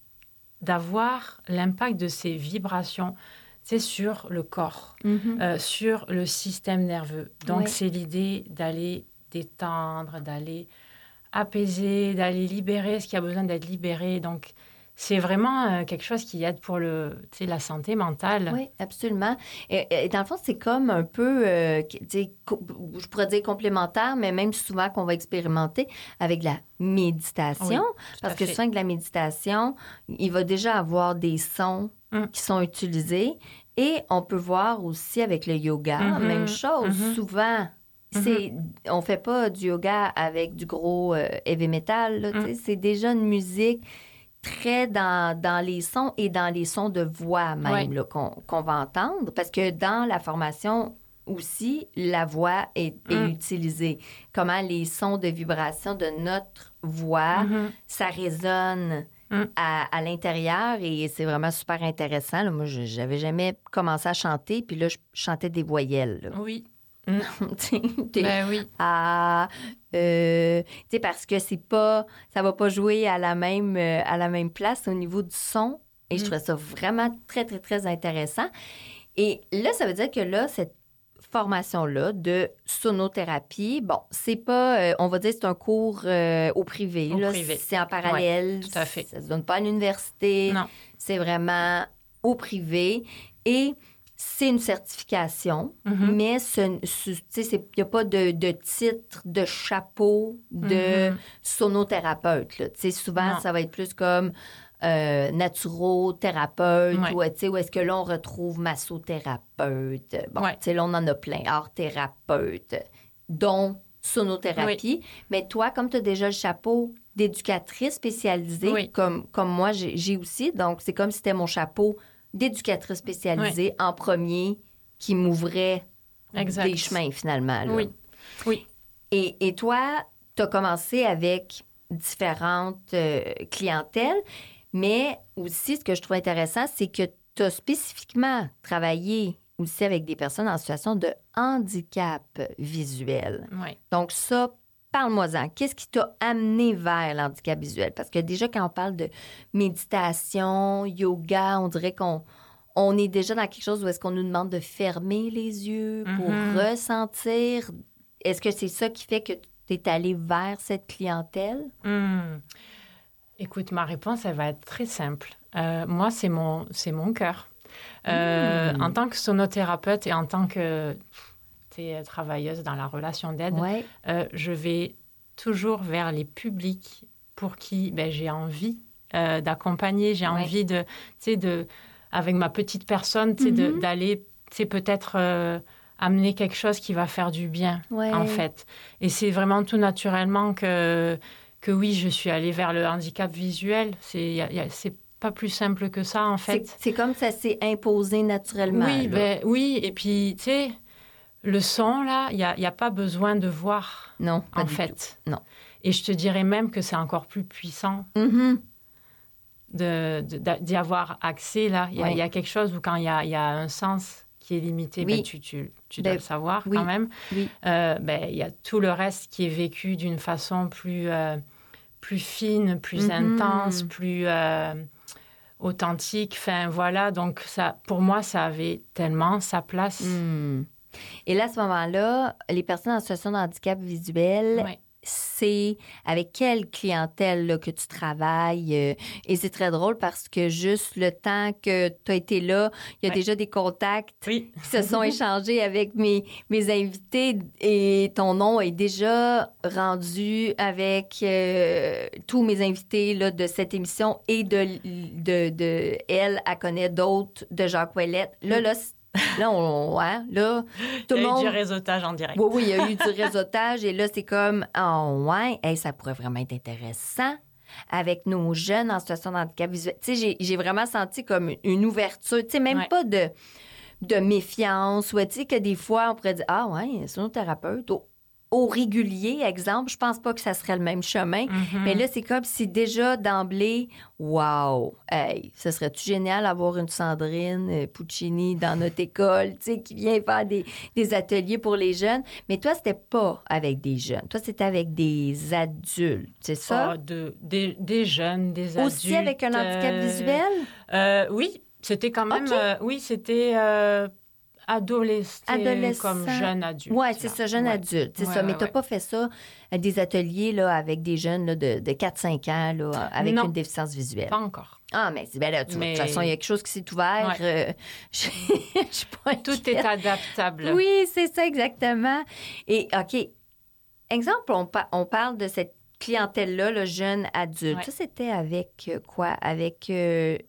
d'avoir l'impact de ces vibrations, c'est sur le corps, mm-hmm. euh, sur le système nerveux. Donc, oui. c'est l'idée d'aller détendre, d'aller apaiser, d'aller libérer ce qui a besoin d'être libéré. Donc, c'est vraiment euh, quelque chose qui aide pour le, la santé mentale. Oui, absolument. Et, et dans le fond, c'est comme un peu, euh, co- je pourrais dire complémentaire, mais même souvent qu'on va expérimenter avec la méditation. Oui, parce que souvent, avec la méditation, il va déjà avoir des sons mm. qui sont utilisés. Et on peut voir aussi avec le yoga, mm-hmm. même chose. Mm-hmm. Souvent, c'est, mm-hmm. on ne fait pas du yoga avec du gros euh, heavy metal. Là, mm. C'est déjà une musique très dans, dans les sons et dans les sons de voix même, oui. là, qu'on, qu'on va entendre. Parce que dans la formation aussi, la voix est, mm. est utilisée. Comment les sons de vibration de notre voix, mm-hmm. ça résonne mm. à, à l'intérieur et c'est vraiment super intéressant. Là, moi, je n'avais jamais commencé à chanter, puis là, je chantais des voyelles. Là. Oui. Mm. ben oui. À, euh, parce que c'est pas, ça va pas jouer à la même, euh, à la même place au niveau du son. Et mm. je trouvais ça vraiment très, très, très intéressant. Et là, ça veut dire que là, cette formation-là de sonothérapie, bon, c'est pas, euh, on va dire, c'est un cours euh, au privé. Au là, privé. C'est en parallèle. Ouais, tout à fait. Ça se donne pas à l'université. Non. C'est vraiment au privé. Et c'est une certification, mm-hmm. mais il n'y a pas de, de titre, de chapeau de mm-hmm. sonothérapeute. Là. Souvent, non. ça va être plus comme euh, naturothérapeute, ouais. ou où est-ce que là, on retrouve massothérapeute. Bon, ouais. là, on en a plein. Art-thérapeute, dont sonothérapie. Oui. Mais toi, comme tu as déjà le chapeau d'éducatrice spécialisée, oui. comme, comme moi, j'ai, j'ai aussi, donc c'est comme si c'était mon chapeau d'éducatrice spécialisée oui. en premier qui m'ouvrait exact. Des chemins, finalement. Là. Oui, oui. Et, et toi, tu as commencé avec différentes euh, clientèles, mais aussi, ce que je trouve intéressant, c'est que tu as spécifiquement travaillé aussi avec des personnes en situation de handicap visuel. Oui. Donc ça, parle-moi-en. Qu'est-ce qui t'a amené vers l'handicap visuel? Parce que déjà, quand on parle de méditation, yoga, on dirait qu'on on est déjà dans quelque chose où est-ce qu'on nous demande de fermer les yeux pour mm-hmm. ressentir. Est-ce que c'est ça qui fait que tu es allé vers cette clientèle? Mm. Écoute, ma réponse, elle va être très simple. Euh, moi, c'est mon, c'est mon cœur. Euh, mm. En tant que sonothérapeute et en tant que travailleuse dans la relation d'aide, ouais. euh, je vais toujours vers les publics pour qui ben, j'ai envie euh, d'accompagner, j'ai ouais. envie de, de, avec ma petite personne, tu sais, Mm-hmm. de, d'aller, tu sais, peut-être euh, amener quelque chose qui va faire du bien, Ouais. en fait. Et c'est vraiment tout naturellement que, que oui, je suis allée vers le handicap visuel. C'est, y a, y a, c'est pas plus simple que ça, en fait. C'est, c'est comme ça s'est imposé naturellement. Oui, là. ben, oui, et puis, tu sais, le son, là, il n'y a, y a pas besoin de voir, Non, pas en du fait. tout. Non. Et je te dirais même que c'est encore plus puissant Mm-hmm. de, de, de- d'y avoir accès, là. Il y, a- Oui. il y a quelque chose où quand il y a, il y a un sens qui est limité, Oui. ben, tu, tu, tu Ben, dois le savoir oui. quand même. Oui. Euh, ben, il y a tout le reste qui est vécu d'une façon plus, euh, plus fine, plus Mm-hmm. intense, plus euh, authentique. Enfin, voilà. Donc, ça, pour moi, ça avait tellement sa place. Mm. Et là, à ce moment-là, les personnes en situation de handicap visuel, Ouais. c'est avec quelle clientèle là, que tu travailles? euh, et c'est très drôle parce que juste le temps que tu as été là, il y a Ouais. déjà des contacts Oui. qui se sont échangés avec mes, mes invités et ton nom est déjà rendu avec euh, tous mes invités là, de cette émission et de, de, de elle, elle connaît d'autres de Jacques Ouellette. Là, là, c'est- là, on, ouais, là, tout Il y le a eu monde... du réseautage en direct. Oui, oui, il y a eu du réseautage et là, c'est comme, oh, ouais, hey, ça pourrait vraiment être intéressant avec nos jeunes en situation de handicap visuel. Tu sais, j'ai, j'ai vraiment senti comme une ouverture, tu sais, même Ouais. pas de, de méfiance ou, tu sais, que des fois, on pourrait dire, ah, ouais, c'est un thérapeute. Au, au régulier, exemple, je pense pas que ça serait le même chemin, Mhm. mais là, c'est comme si déjà d'emblée, wow, hey, ce serait-tu génial d'avoir une Sandrine euh, Puccini dans notre école, tu sais, qui vient faire des, des ateliers pour les jeunes. Mais toi, c'était pas avec des jeunes. Toi, c'était avec des adultes, c'est ça? Ah, de, des, des jeunes, des adultes. Aussi avec un handicap euh, visuel? euh, Oui, c'était quand même... Ok. euh, oui, c'était euh, adolescent, Adolescent. comme jeune adulte. Oui, c'est là. ça, jeune Ouais. adulte. C'est Ouais, ça. ouais, Mais t'as ouais. pas fait ça à des ateliers là, avec des jeunes là, de, de quatre cinq ans là, avec Non. une déficience visuelle. Pas encore. Ah, mais c'est ben là, tu vois, de Mais- toute façon, il y a quelque chose qui s'est ouvert. euh, je je suis pas Tout inquiète. est adaptable. Oui, c'est ça, exactement. Et, OK, exemple, on, pa- on parle de cette clientèle-là, le jeune adulte. Ouais. Ça, c'était avec euh, quoi? Avec euh,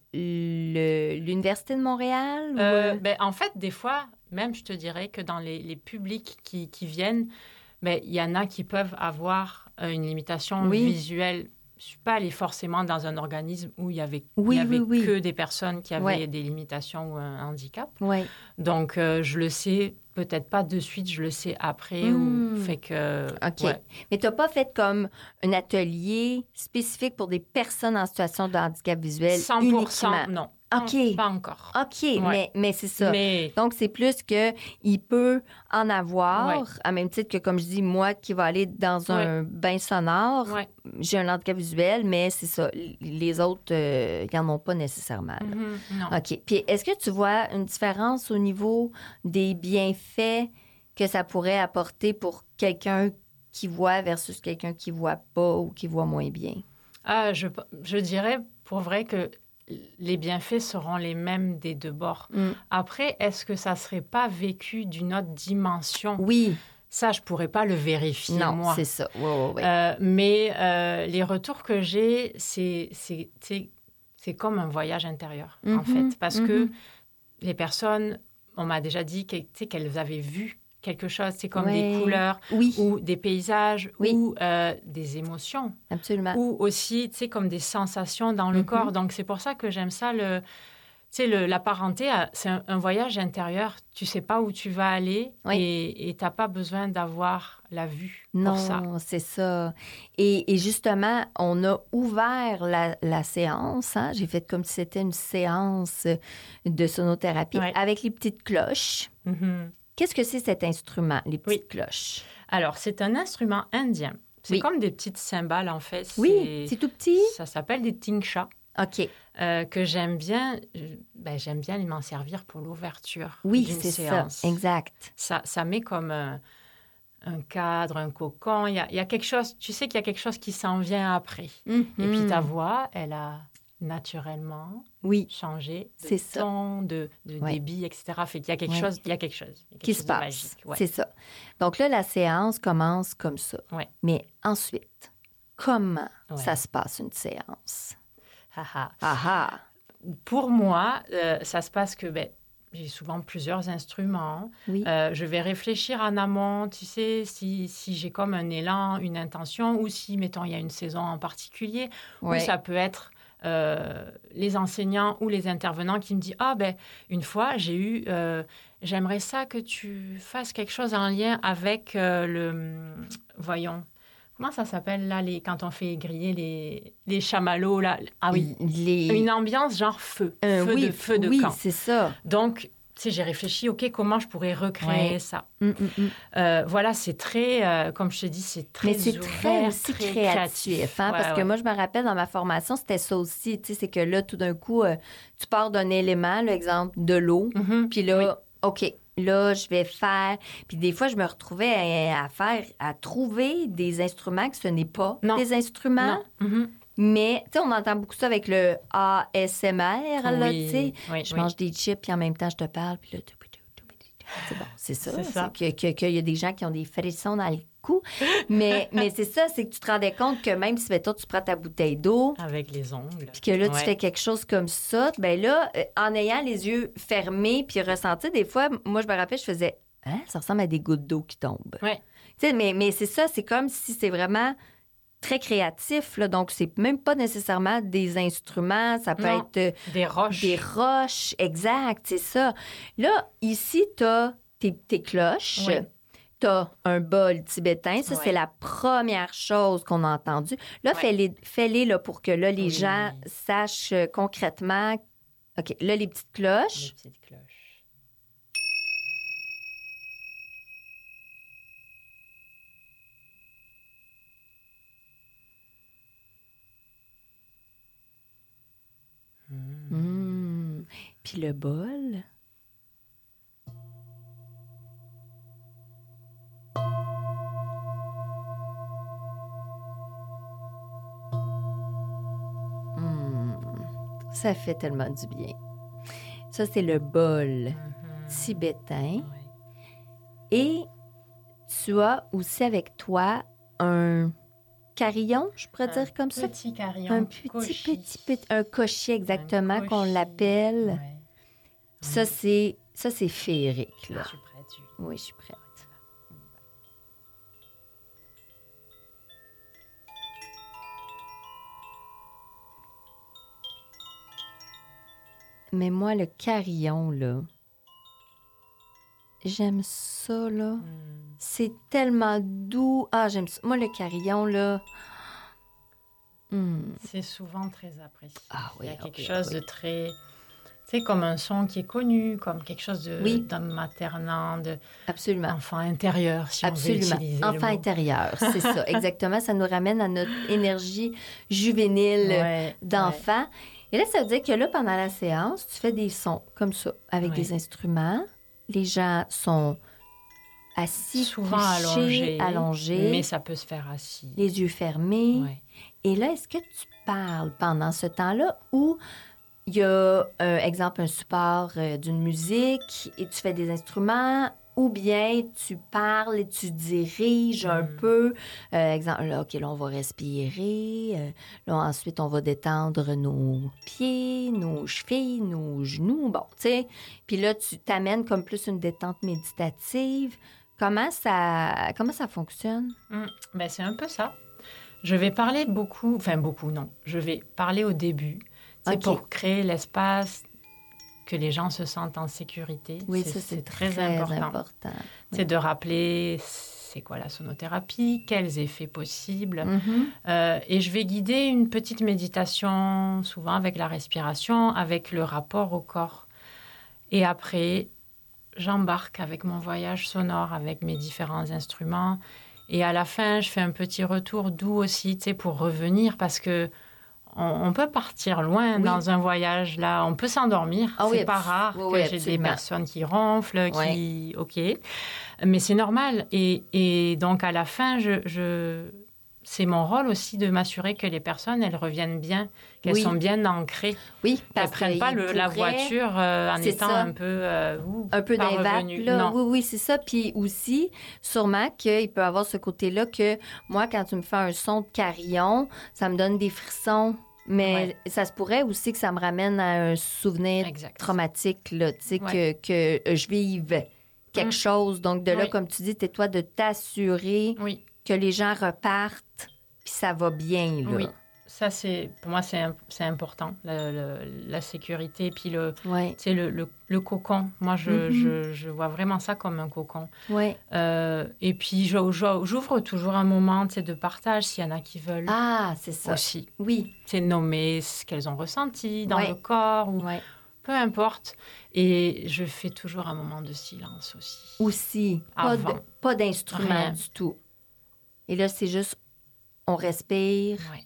le- l'Université de Montréal? ou, Euh, euh? ben, en fait, des fois, même, je te dirais que dans les, les publics qui, qui viennent, ben, il y en a qui peuvent avoir euh, une limitation Oui. visuelle. Je ne suis pas allée forcément dans un organisme où il y avait, Oui, il y avait oui, oui. que des personnes qui avaient Ouais. des limitations ou un handicap. Oui. Donc, euh, je le sais peut-être pas de suite, je le sais après. Hmm. Ou, fait que, OK. ouais. Mais tu n'as pas fait comme un atelier spécifique pour des personnes en situation de handicap visuel cent pour cent, uniquement? non. OK. Pas encore. OK, Ouais. mais, mais c'est ça. Mais Donc, c'est plus que il peut en avoir, Ouais. à même titre que, comme je dis, moi qui va aller dans un bain sonore, ouais. j'ai un handicap visuel, mais c'est ça. Les autres, euh, ils n'en ont pas nécessairement. là. Mhm, non. OK. Puis, est-ce que tu vois une différence au niveau des bienfaits que ça pourrait apporter pour quelqu'un qui voit versus quelqu'un qui voit pas ou qui voit moins bien? Ah, je, je dirais pour vrai que les bienfaits seront les mêmes des deux bords. Mm. Après, est-ce que ça ne serait pas vécu d'une autre dimension? Oui. Ça, je ne pourrais pas le vérifier, Non, moi. c'est ça. Oui, oui, oui. Euh, mais euh, les retours que j'ai, c'est, c'est, c'est, c'est comme un voyage intérieur, en Mhm, fait. Parce que mhm. les personnes, on m'a déjà dit que, tu sais, qu'elles avaient vu quelque chose. C'est comme Ouais. des couleurs Oui, ou des paysages Oui. ou euh, des émotions. absolument. Ou aussi, tu sais, comme des sensations dans le Mhm. corps. Donc, c'est pour ça que j'aime ça, le... Tu sais, le, la parenté, euh, c'est un, un voyage intérieur. Tu sais pas où tu vas aller Oui. et tu n'as pas besoin d'avoir la vue pour ça. Non, c'est ça. Et, et justement, on a ouvert la, la séance. Hein? J'ai fait comme si c'était une séance de sonothérapie Ouais. avec les petites cloches. Mhm. Qu'est-ce que c'est cet instrument, les petites Oui. cloches? Alors, c'est un instrument indien. C'est Oui. comme des petites cymbales, en fait. Oui, c'est tout petit. Ça s'appelle des tingsha, OK. euh, que j'aime bien. euh, Ben, j'aime bien m'en servir pour l'ouverture Oui, d'une c'est séance. ça. Exact. Ça, ça met comme un, un cadre, un cocon. Il y, a, il y a quelque chose, tu sais qu'il y a quelque chose qui s'en vient après. Et puis ta voix, elle a naturellement Oui, changé de C'est ça. ton, de, de Ouais. débit, et cetera. Fait qu'il y a quelque Ouais. chose, il y a quelque chose. Il y a quelque qui chose se de passe. magique. Ouais. C'est ça. Donc là, la séance commence comme ça. Ouais. Mais ensuite, comment Ouais. ça se passe une séance? Ah, ah. Ah ah! pour moi, euh, ça se passe que ben, j'ai souvent plusieurs instruments. Oui. Euh, je vais réfléchir en amont, tu sais, si, si j'ai comme un élan, une intention, ou si, mettons, il y a une saison en particulier, Ouais. ou ça peut être euh, les enseignants ou les intervenants qui me disent « Ah, ben, une fois, j'ai eu... Euh, j'aimerais ça que tu fasses quelque chose en lien avec euh, le... Voyons... » Comment ça s'appelle, là, les, quand on fait griller les, les chamallows, là? Ah oui, Les... une ambiance genre feu, Euh, feu oui, de feu de oui, camp. c'est ça. Donc, tu sais, j'ai réfléchi, OK, comment je pourrais recréer Ouais. ça? Mm, mm, mm. Euh, voilà, c'est très, euh, comme je te dis, c'est très Mais c'est ouvert, très aussi très créatif, hein, Ouais, parce que ouais. moi, je me rappelle, dans ma formation, c'était ça aussi, tu sais, c'est que là, tout d'un coup, euh, tu pars d'un élément, l'exemple de l'eau, Mhm. puis là, Oui. OK, là, je vais faire... Puis des fois, je me retrouvais à, à faire, à trouver des instruments que ce n'est pas Non. des instruments, Non. Mhm. mais, tu sais, on entend beaucoup ça avec le A S M R, là, Oui, tu sais. oui, Je oui. mange des chips, puis en même temps, je te parle, puis là... C'est bon, c'est ça. C'est ça. C'est que- que- qu'il y a des gens qui ont des frissons dans le cou. Mais, mais c'est ça, c'est que tu te rendais compte que même si, mettons, tu prends ta bouteille d'eau, Avec les ongles. puis que là, tu Ouais. fais quelque chose comme ça, ben là, euh, en ayant les yeux fermés puis ressentis, des fois, moi, je me rappelle, je faisais « Hein? Ça ressemble à des gouttes d'eau qui tombent. Ouais. » Tu sais, mais, mais c'est ça, c'est comme si c'est vraiment très créatif, là. Donc, c'est même pas nécessairement des instruments, ça peut Non. être... euh, Des roches. des roches, exact, c'est ça. Là, ici, tu as tes, tes cloches, Oui. tu as un bol tibétain. Ça, Oui. c'est la première chose qu'on a entendue. Là, Oui. fais-les, fais-les là, pour que là, les Oui. gens sachent euh, concrètement. OK, là, les petites Les cloches. petites cloches. Hmm. Hmm. Puis le bol. Hmm. Ça fait tellement du bien. Ça, c'est le bol Mhm. tibétain. Ouais. Et tu as aussi avec toi un carillon, je pourrais dire comme ça. Petit carillon. Un petit, cochis. petit, petit, un cocher exactement Un qu'on cochis. l'appelle. Ouais. Ça, c'est, ça, c'est féerique, là. Je suis prête, Julie. Oui, je suis prête. Mais moi, le carillon, là, j'aime ça, là. Hmm. C'est tellement doux. Ah, j'aime ça. Moi, le carillon, là... hmm. C'est souvent très apprécié. Ah oui, Il y a ah quelque oui, chose ah oui. de très... Tu sais, comme un son qui est connu, comme quelque chose de, Oui. d'un maternant, de Absolument. enfant intérieur, si on veut Absolument. utiliser le Enfant mot. intérieur, c'est ça. Exactement. Ça nous ramène à notre énergie juvénile Ouais, d'enfant. Et là, ça veut dire que là, pendant la séance, tu fais des sons comme ça, avec Ouais. des instruments. Les gens sont assis, souvent couchés, allongé, allongés, mais ça peut se faire assis. les yeux fermés. Ouais. Et là, est-ce que tu parles pendant ce temps-là ou il y a, euh, exemple, un support euh, d'une musique et tu fais des instruments ou bien tu parles et tu diriges un Mm. peu. Euh, exemple, là, OK, là, on va respirer. Euh, là, ensuite, on va détendre nos pieds, nos chevilles, nos genoux. Bon, tu sais. Puis là, tu t'amènes comme plus une détente méditative. Comment ça, comment ça fonctionne? Mm. Ben, c'est un peu ça. Je vais parler beaucoup, enfin beaucoup, non. Je vais parler au début, c'est Ok. pour créer l'espace, que les gens se sentent en sécurité. Oui, ça, c'est très, important. important. C'est de rappeler c'est quoi la sonothérapie, quels effets possibles. Mhm. Euh, et je vais guider une petite méditation, souvent avec la respiration, avec le rapport au corps. Et après, j'embarque avec mon voyage sonore, avec mes différents instruments. Et à la fin, je fais un petit retour doux aussi, tu sais, pour revenir, parce que on, on peut partir loin Oui. dans un voyage, là. On peut s'endormir. Ah c'est oui, pas abs- rare oui, que oui, j'ai des absolument. personnes qui ronflent, qui... OK. Mais c'est normal. Et, et donc, à la fin, je... je... c'est mon rôle aussi de m'assurer que les personnes, elles reviennent bien, qu'elles Oui. sont bien ancrées. Oui, Qu'elles parce ne prennent pas qu'il le- la pourrait- voiture euh, en C'est étant ça. un peu... euh, ouh, Un peu pas d'invape, revenu. là. Non. Oui, oui, c'est ça. Puis aussi, sûrement qu'il peut avoir ce côté-là que moi, quand tu me fais un son de carillon, ça me donne des frissons mais Ouais. ça se pourrait aussi que ça me ramène à un souvenir Exact. traumatique, là, tu sais, Ouais. que, que je vive quelque Mm. chose. Donc, de là, Oui. comme tu dis, c'est toi de t'assurer Oui, que les gens repartent, puis ça va bien, là. oui. Ça, c'est, pour moi, c'est, c'est important, le- le- la sécurité. Puis le, Oui, tu sais, le, le, le cocon. Moi, je, Mhm. je, je vois vraiment ça comme un cocon. oui. Euh, et puis, je- je- j'ouvre toujours un moment, tu sais, de partage s'il y en a qui veulent Ah, c'est ça. aussi. Oui, Tu sais, nommer ce qu'elles ont ressenti dans Ouais. le corps ou oui. peu importe. Et je fais toujours un moment de silence aussi. Aussi, pas, de, Avant. pas d'instrument Rien. du tout. Et là, c'est juste, on respire, Ouais.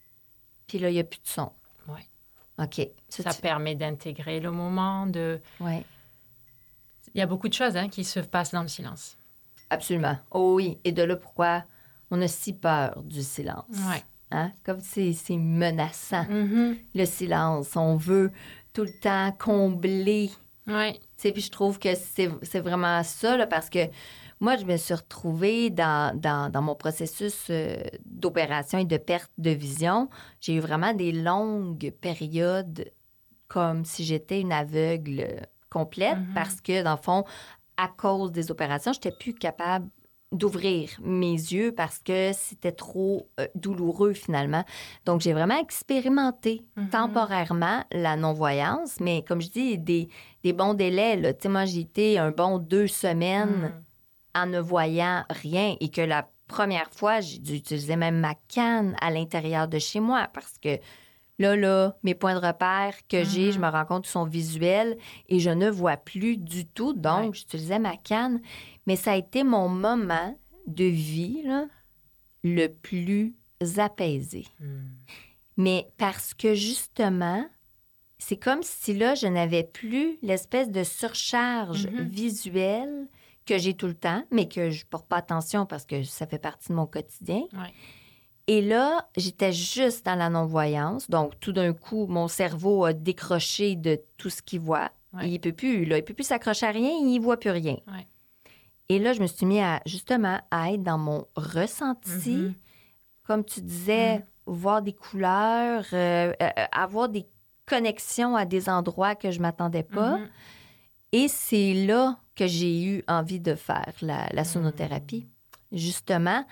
puis là, il n'y a plus de son. Ouais. OK. Ça permet d'intégrer le moment. De... Oui, Il y a beaucoup de choses hein, qui se passent dans le silence. absolument. Oh oui, et de là, pourquoi on a si peur du silence. Ouais. Hein? Comme c'est, c'est menaçant, Mhm. le silence. On veut tout le temps combler. Ouais. Tu sais, puis je trouve que c'est, c'est vraiment ça, là, parce que moi, je me suis retrouvée dans, dans, dans mon processus euh, d'opération et de perte de vision. J'ai eu vraiment des longues périodes comme si j'étais une aveugle complète Mhm. parce que, dans le fond, à cause des opérations, je n'étais plus capable d'ouvrir mes yeux parce que c'était trop euh, douloureux finalement. Donc, j'ai vraiment expérimenté Mhm. temporairement la non-voyance, mais comme je dis, des, des bons délais. Là. Tu sais, moi, j'ai été un bon deux semaines Mhm. en ne voyant rien et que la première fois, j'ai dû utiliser même ma canne à l'intérieur de chez moi parce que là, là, mes points de repère que j'ai, Mhm. je me rends compte qu'ils sont visuels et je ne vois plus du tout. Donc, Ouais. j'utilisais ma canne. Mais ça a été mon moment de vie là, le plus apaisé. Mhm. Mais parce que justement, c'est comme si là, je n'avais plus l'espèce de surcharge Mhm. visuelle que j'ai tout le temps, mais que je ne porte pas attention parce que ça fait partie de mon quotidien. Ouais. Et là, j'étais juste dans la non-voyance. Donc, tout d'un coup, mon cerveau a décroché de tout ce qu'il voit. Ouais. Il ne peut plus, là. Il peut plus s'accrocher à rien, il n'y voit plus rien. Ouais. Et là, je me suis mis à, justement, à être dans mon ressenti. Mhm. Comme tu disais, Mhm. voir des couleurs, euh, euh, avoir des connexions à des endroits que je ne m'attendais pas. Mhm. Et c'est là que j'ai eu envie de faire la, la sonothérapie, justement.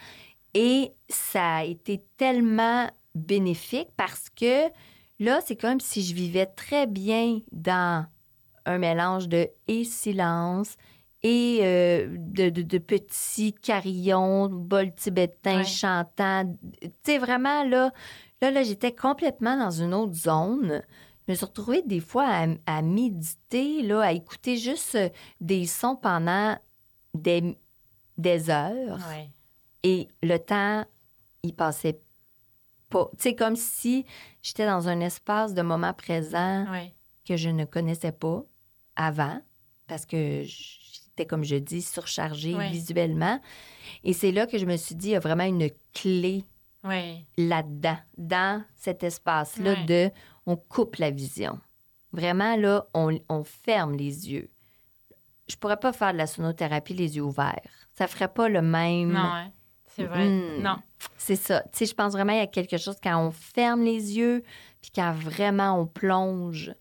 Et ça a été tellement bénéfique parce que là, c'est comme si je vivais très bien dans un mélange de et silence et euh, de, de, de petits carillons, bols tibétains Ouais. chantants. Tu sais, vraiment, là, là, là, j'étais complètement dans une autre zone. Je me suis retrouvée des fois à, à méditer, là, à écouter juste euh, des sons pendant des, des heures. Ouais. Et le temps, il passait pas. Tu sais, comme si j'étais dans un espace de moment présent Ouais. que je ne connaissais pas avant, parce que j'étais, comme je dis, surchargée Ouais. visuellement. Et c'est là que je me suis dit, il y a vraiment une clé Ouais. là-dedans, dans cet espace-là Ouais. de on coupe la vision. Vraiment, là, on, on ferme les yeux. Je pourrais pas faire de la sonothérapie les yeux ouverts. Ça ferait pas le même... Non, hein. C'est vrai. Mm. Non. C'est ça. Tu sais, je pense vraiment qu'il y a quelque chose quand on ferme les yeux puis quand vraiment on plonge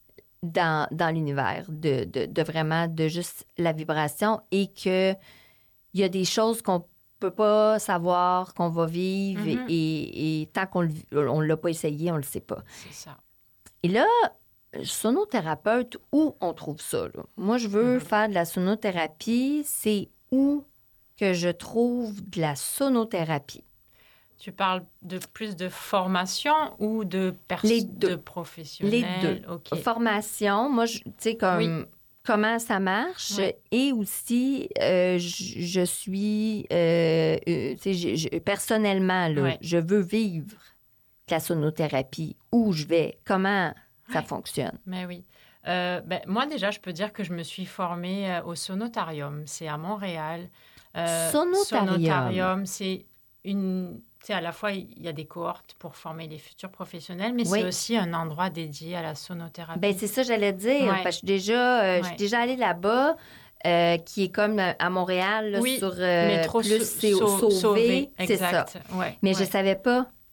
dans, dans l'univers de, de, de vraiment de juste la vibration et que il y a des choses qu'on peut pas savoir, qu'on va vivre Mhm. et, et tant qu'on le, on l'a pas essayé, on le sait pas. C'est ça. Et là, sonothérapeute, où on trouve ça? Là? Moi, je veux Mhm. faire de la sonothérapie. C'est où que je trouve de la sonothérapie? Tu parles de plus de formation ou de pers- Les deux. de professionnel? Les deux. OK. Formation, moi, je- tu sais, comme Oui. comment ça marche. Oui. Et aussi, euh, je, je suis, euh, euh, tu sais, je- je- personnellement, là, Oui. je veux vivre la sonothérapie. Où je vais, comment ça Oui. fonctionne. Mais oui. Euh, ben, moi, déjà, je peux dire que je me suis formée euh, au Sonotarium. C'est à Montréal. Euh, Sonotarium. Sonotarium, c'est une... Tu sais, à la fois, il y a des cohortes pour former les futurs professionnels, mais Oui. c'est aussi un endroit dédié à la sonothérapie. Ben c'est ça, j'allais dire. Ouais. Parce que je suis déjà, euh, je suis Ouais. déjà allée là-bas, euh, qui est comme euh, à Montréal, là, Oui, sur euh, Métro plus sau- c'est au sau- Sauvé. C'est ça. Exact. Ouais, Mais ouais. je savais pas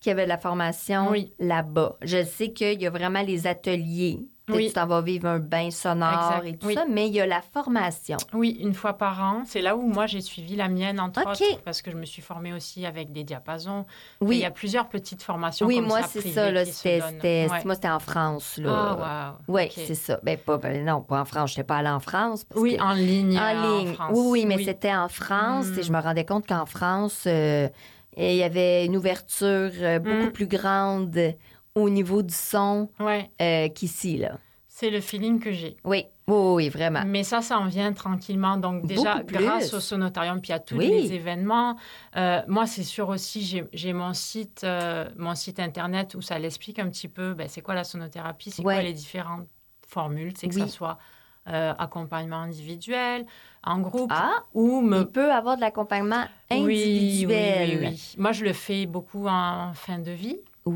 qu'il y avait de la formation oui. là-bas. Je sais qu'il y a vraiment les ateliers. Oui. Tu t'en vas vivre un bain sonore exact. Et tout oui. ça, mais il y a la formation. Oui, une fois par an. C'est là où moi, j'ai suivi la mienne, entre okay. autres, parce que je me suis formée aussi avec des diapasons. Oui. Il y a plusieurs petites formations oui, comme moi, ça, c'est privées ça. Là, qui c'était, se c'était, ouais. Moi, c'était en France. Là. Ah, wow. Oui, okay. c'est ça. Ben, pas, ben, non, pas en France. Je n'étais pas allée en France. Parce oui, que... en ligne. En euh, ligne. En France. Oui, oui, mais oui. c'était en France mm. et je me rendais compte qu'en France, euh, il y avait une ouverture euh, beaucoup mm. plus grande au niveau du son ouais. euh, qu'ici, là. C'est le feeling que j'ai. Oui, oui, oui, vraiment. Mais ça, ça en vient tranquillement. Donc déjà, grâce au Sonotarium, puis à tous oui. les événements. Euh, moi, c'est sûr aussi, j'ai, j'ai mon site euh, mon site Internet où ça l'explique un petit peu, ben, c'est quoi la sonothérapie, c'est ouais. quoi les différentes formules, c'est que oui. ça soit euh, accompagnement individuel, en groupe. Ah, ou me... il peut avoir de l'accompagnement individuel. Oui, oui, oui, oui. Moi, je le fais beaucoup en fin de vie.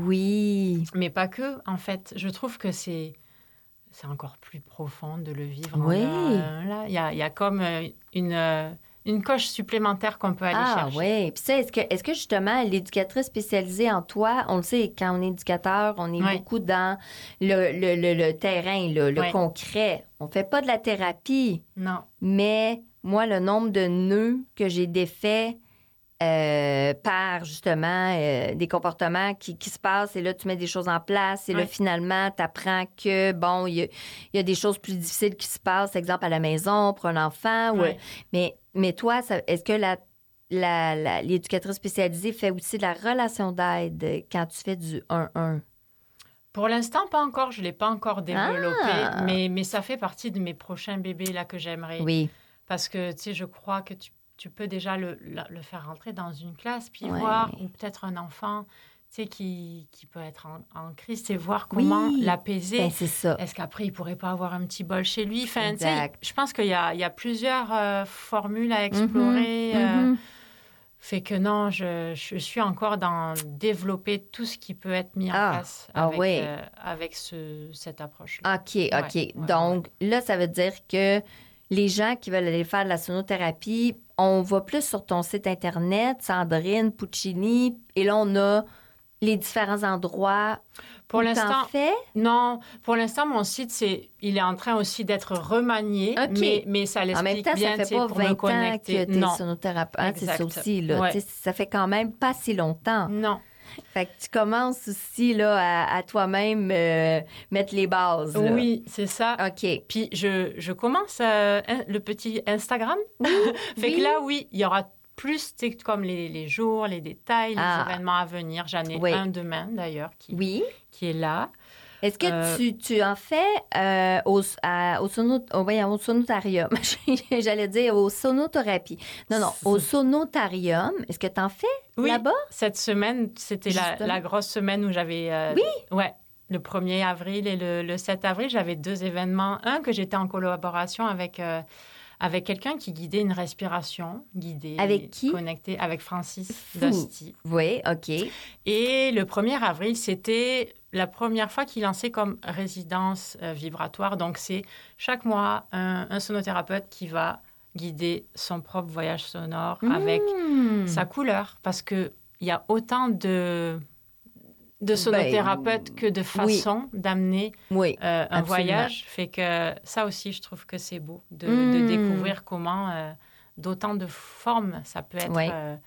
Oui. Mais pas que, en fait. Je trouve que c'est... c'est encore plus profond de le vivre. Oui. Euh, là, il y a, y a comme une, euh, une coche supplémentaire qu'on peut aller ah, chercher. Ah oui. Puis ça, est-ce que, est-ce que justement, l'éducatrice spécialisée en toi, on le sait, quand on est éducateur, on est oui. beaucoup dans le, le, le, le terrain, le, le oui. concret. On fait pas de la thérapie. Non. Mais moi, le nombre de nœuds que j'ai défaits Euh, par justement euh, des comportements qui, qui se passent et là, tu mets des choses en place et oui. là, finalement, tu apprends que, bon, il y, y a des choses plus difficiles qui se passent, exemple à la maison pour un enfant. Oui. Ou, mais, mais toi, ça, est-ce que la, la, la, l'éducatrice spécialisée fait aussi de la relation d'aide quand tu fais du un un? Pour l'instant, pas encore. Je ne l'ai pas encore développé, ah. mais, mais ça fait partie de mes prochains bébés là que j'aimerais. Oui. Parce que, tu sais, je crois que tu tu peux déjà le, le, le faire rentrer dans une classe, puis ouais. voir, ou peut-être un enfant, tu sais, qui, qui peut être en, en crise, et voir comment oui. l'apaiser. Ben, c'est ça. Est-ce qu'après, il ne pourrait pas avoir un petit bol chez lui? Enfin, tu sais, je pense qu'il y a, il y a plusieurs euh, formules à explorer. Mm-hmm. Euh, mm-hmm. Fait que non, je, je suis encore dans développer tout ce qui peut être mis en ah. place ah, avec, oui. euh, avec ce, cette approche-là. OK, OK. Ouais, Donc, ouais. là, ça veut dire que les gens qui veulent aller faire de la sonothérapie, on va plus sur ton site Internet, Sandrine Puccini, et là, on a les différents endroits pour où l'instant, t'en fais? Non, pour l'instant, mon site, c'est, il est en train aussi d'être remanié, okay. mais, mais ça l'explique en même temps, bien, ça fait pas pour vingt me connecter. ans que tu es sonothérapeute. Hein, c'est ça aussi, là. Ouais. Ça fait quand même pas si longtemps. Non. Fait que tu commences aussi là, à, à toi-même euh, mettre les bases. Là. Oui, c'est ça. OK. Puis je, je commence euh, le petit Instagram. Oui, fait oui. que là, oui, il y aura plus comme les, les jours, les détails, les ah. événements à venir. J'en ai oui. un demain, d'ailleurs, qui, oui. qui est là. Est-ce que euh... tu, tu en fais euh, au, à, au, sono, au, au sonotarium? J'allais dire au sonothérapie. Non, non, au sonotarium. Est-ce que tu en fais oui, là-bas? Cette semaine, c'était la, la grosse semaine où j'avais... Euh, oui? Ouais. Le premier avril et le, le sept avril, j'avais deux événements. Un, que j'étais en collaboration avec... Euh, avec quelqu'un qui guidait une respiration guidée. Avec qui? Connectée avec Francis Dosti. Oui, OK. Et le premier avril, c'était la première fois qu'il lançait comme résidence euh, vibratoire. Donc, c'est chaque mois un, un sonothérapeute qui va guider son propre voyage sonore mmh. avec sa couleur. Parce qu'il y a autant de... de sonothérapeute ben, que de façon oui. d'amener oui, euh, un voyage. Fait que ça aussi, je trouve que c'est beau de, mmh. de découvrir comment, euh, d'autant de formes, ça peut être, oui. euh,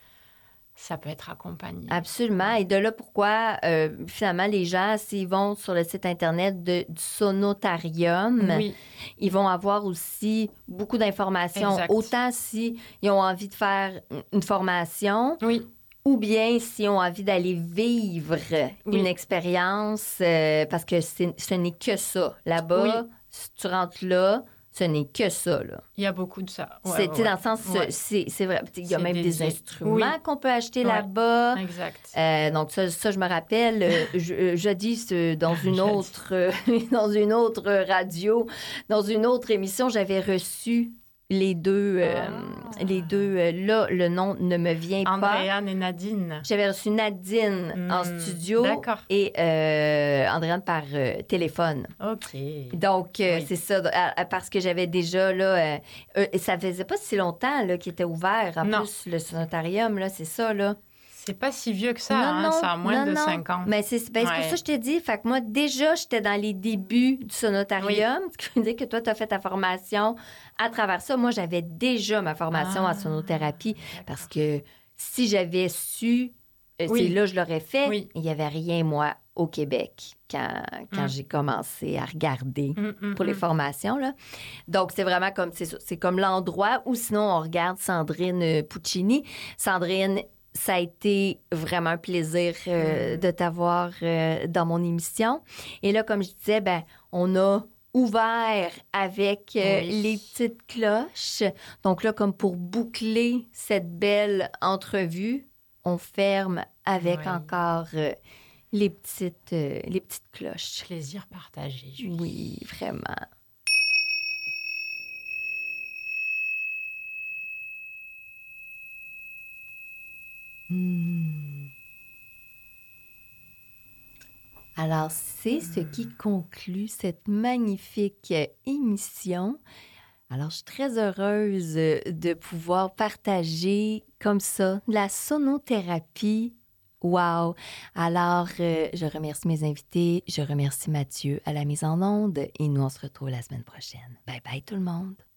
ça peut être accompagné. Absolument. Et de là, pourquoi, euh, finalement, les gens, s'ils vont sur le site Internet de, du Sonotarium, oui. ils vont avoir aussi beaucoup d'informations. Exact. Autant s'ils ont envie de faire une formation... Oui. Ou bien si on a envie d'aller vivre oui. une expérience, euh, parce que c'est, ce n'est que ça. Là-bas, oui. si tu rentres là, ce n'est que ça. Là. Il y a beaucoup de ça. Ouais, c'est, ouais, dans le sens, ouais. c'est, c'est vrai. Il y a c'est même des, des instruments oui. qu'on peut acheter ouais. là-bas. Exact. Euh, donc, ça, ça, je me rappelle, je, jadis, dans une autre, dans une autre radio, dans une autre émission, j'avais reçu les deux, euh, ah. les deux euh, là, le nom ne me vient Andréane pas. Andréane et Nadine. J'avais reçu Nadine mmh, en studio d'accord. et euh, Andréane par euh, téléphone. OK. Donc, euh, oui. c'est ça, parce que j'avais déjà, là, euh, ça faisait pas si longtemps là, qu'il était ouvert. En non. plus, le sonotarium, là, c'est ça, là. C'est pas si vieux que ça, non, hein? non, Ça a moins non, de non. cinq ans. Mais c'est, ben, c'est Ouais. pour ça que je t'ai dit. Fait que moi, déjà, j'étais dans les débuts du sonotarium. Ce qui veut dire que toi, tu as fait ta formation à travers ça. Moi, j'avais déjà ma formation Ah. en sonothérapie parce que si j'avais su, euh, Oui. c'est là que je l'aurais fait. Oui. Il n'y avait rien, moi, au Québec quand, quand Mm. j'ai commencé à regarder Mm, mm, pour les mm. formations. Là. Donc, c'est vraiment comme, c'est, ça, c'est comme l'endroit où sinon on regarde Sandrine Puccini. Sandrine, ça a été vraiment un plaisir euh, Mm. de t'avoir euh, dans mon émission. Et là, comme je disais, ben, on a ouvert avec euh, Oui. les petites cloches. Donc là, comme pour boucler cette belle entrevue, on ferme avec Oui. encore euh, les, petites, euh, les petites cloches. Plaisir partagé, Julie. Oui, vraiment. Hmm. Alors, c'est ce qui conclut cette magnifique émission. Alors, je suis très heureuse de pouvoir partager comme ça de la sonothérapie. Wow! Alors, euh, je remercie mes invités, je remercie Mathieu à la mise en onde et nous, on se retrouve la semaine prochaine. Bye bye tout le monde!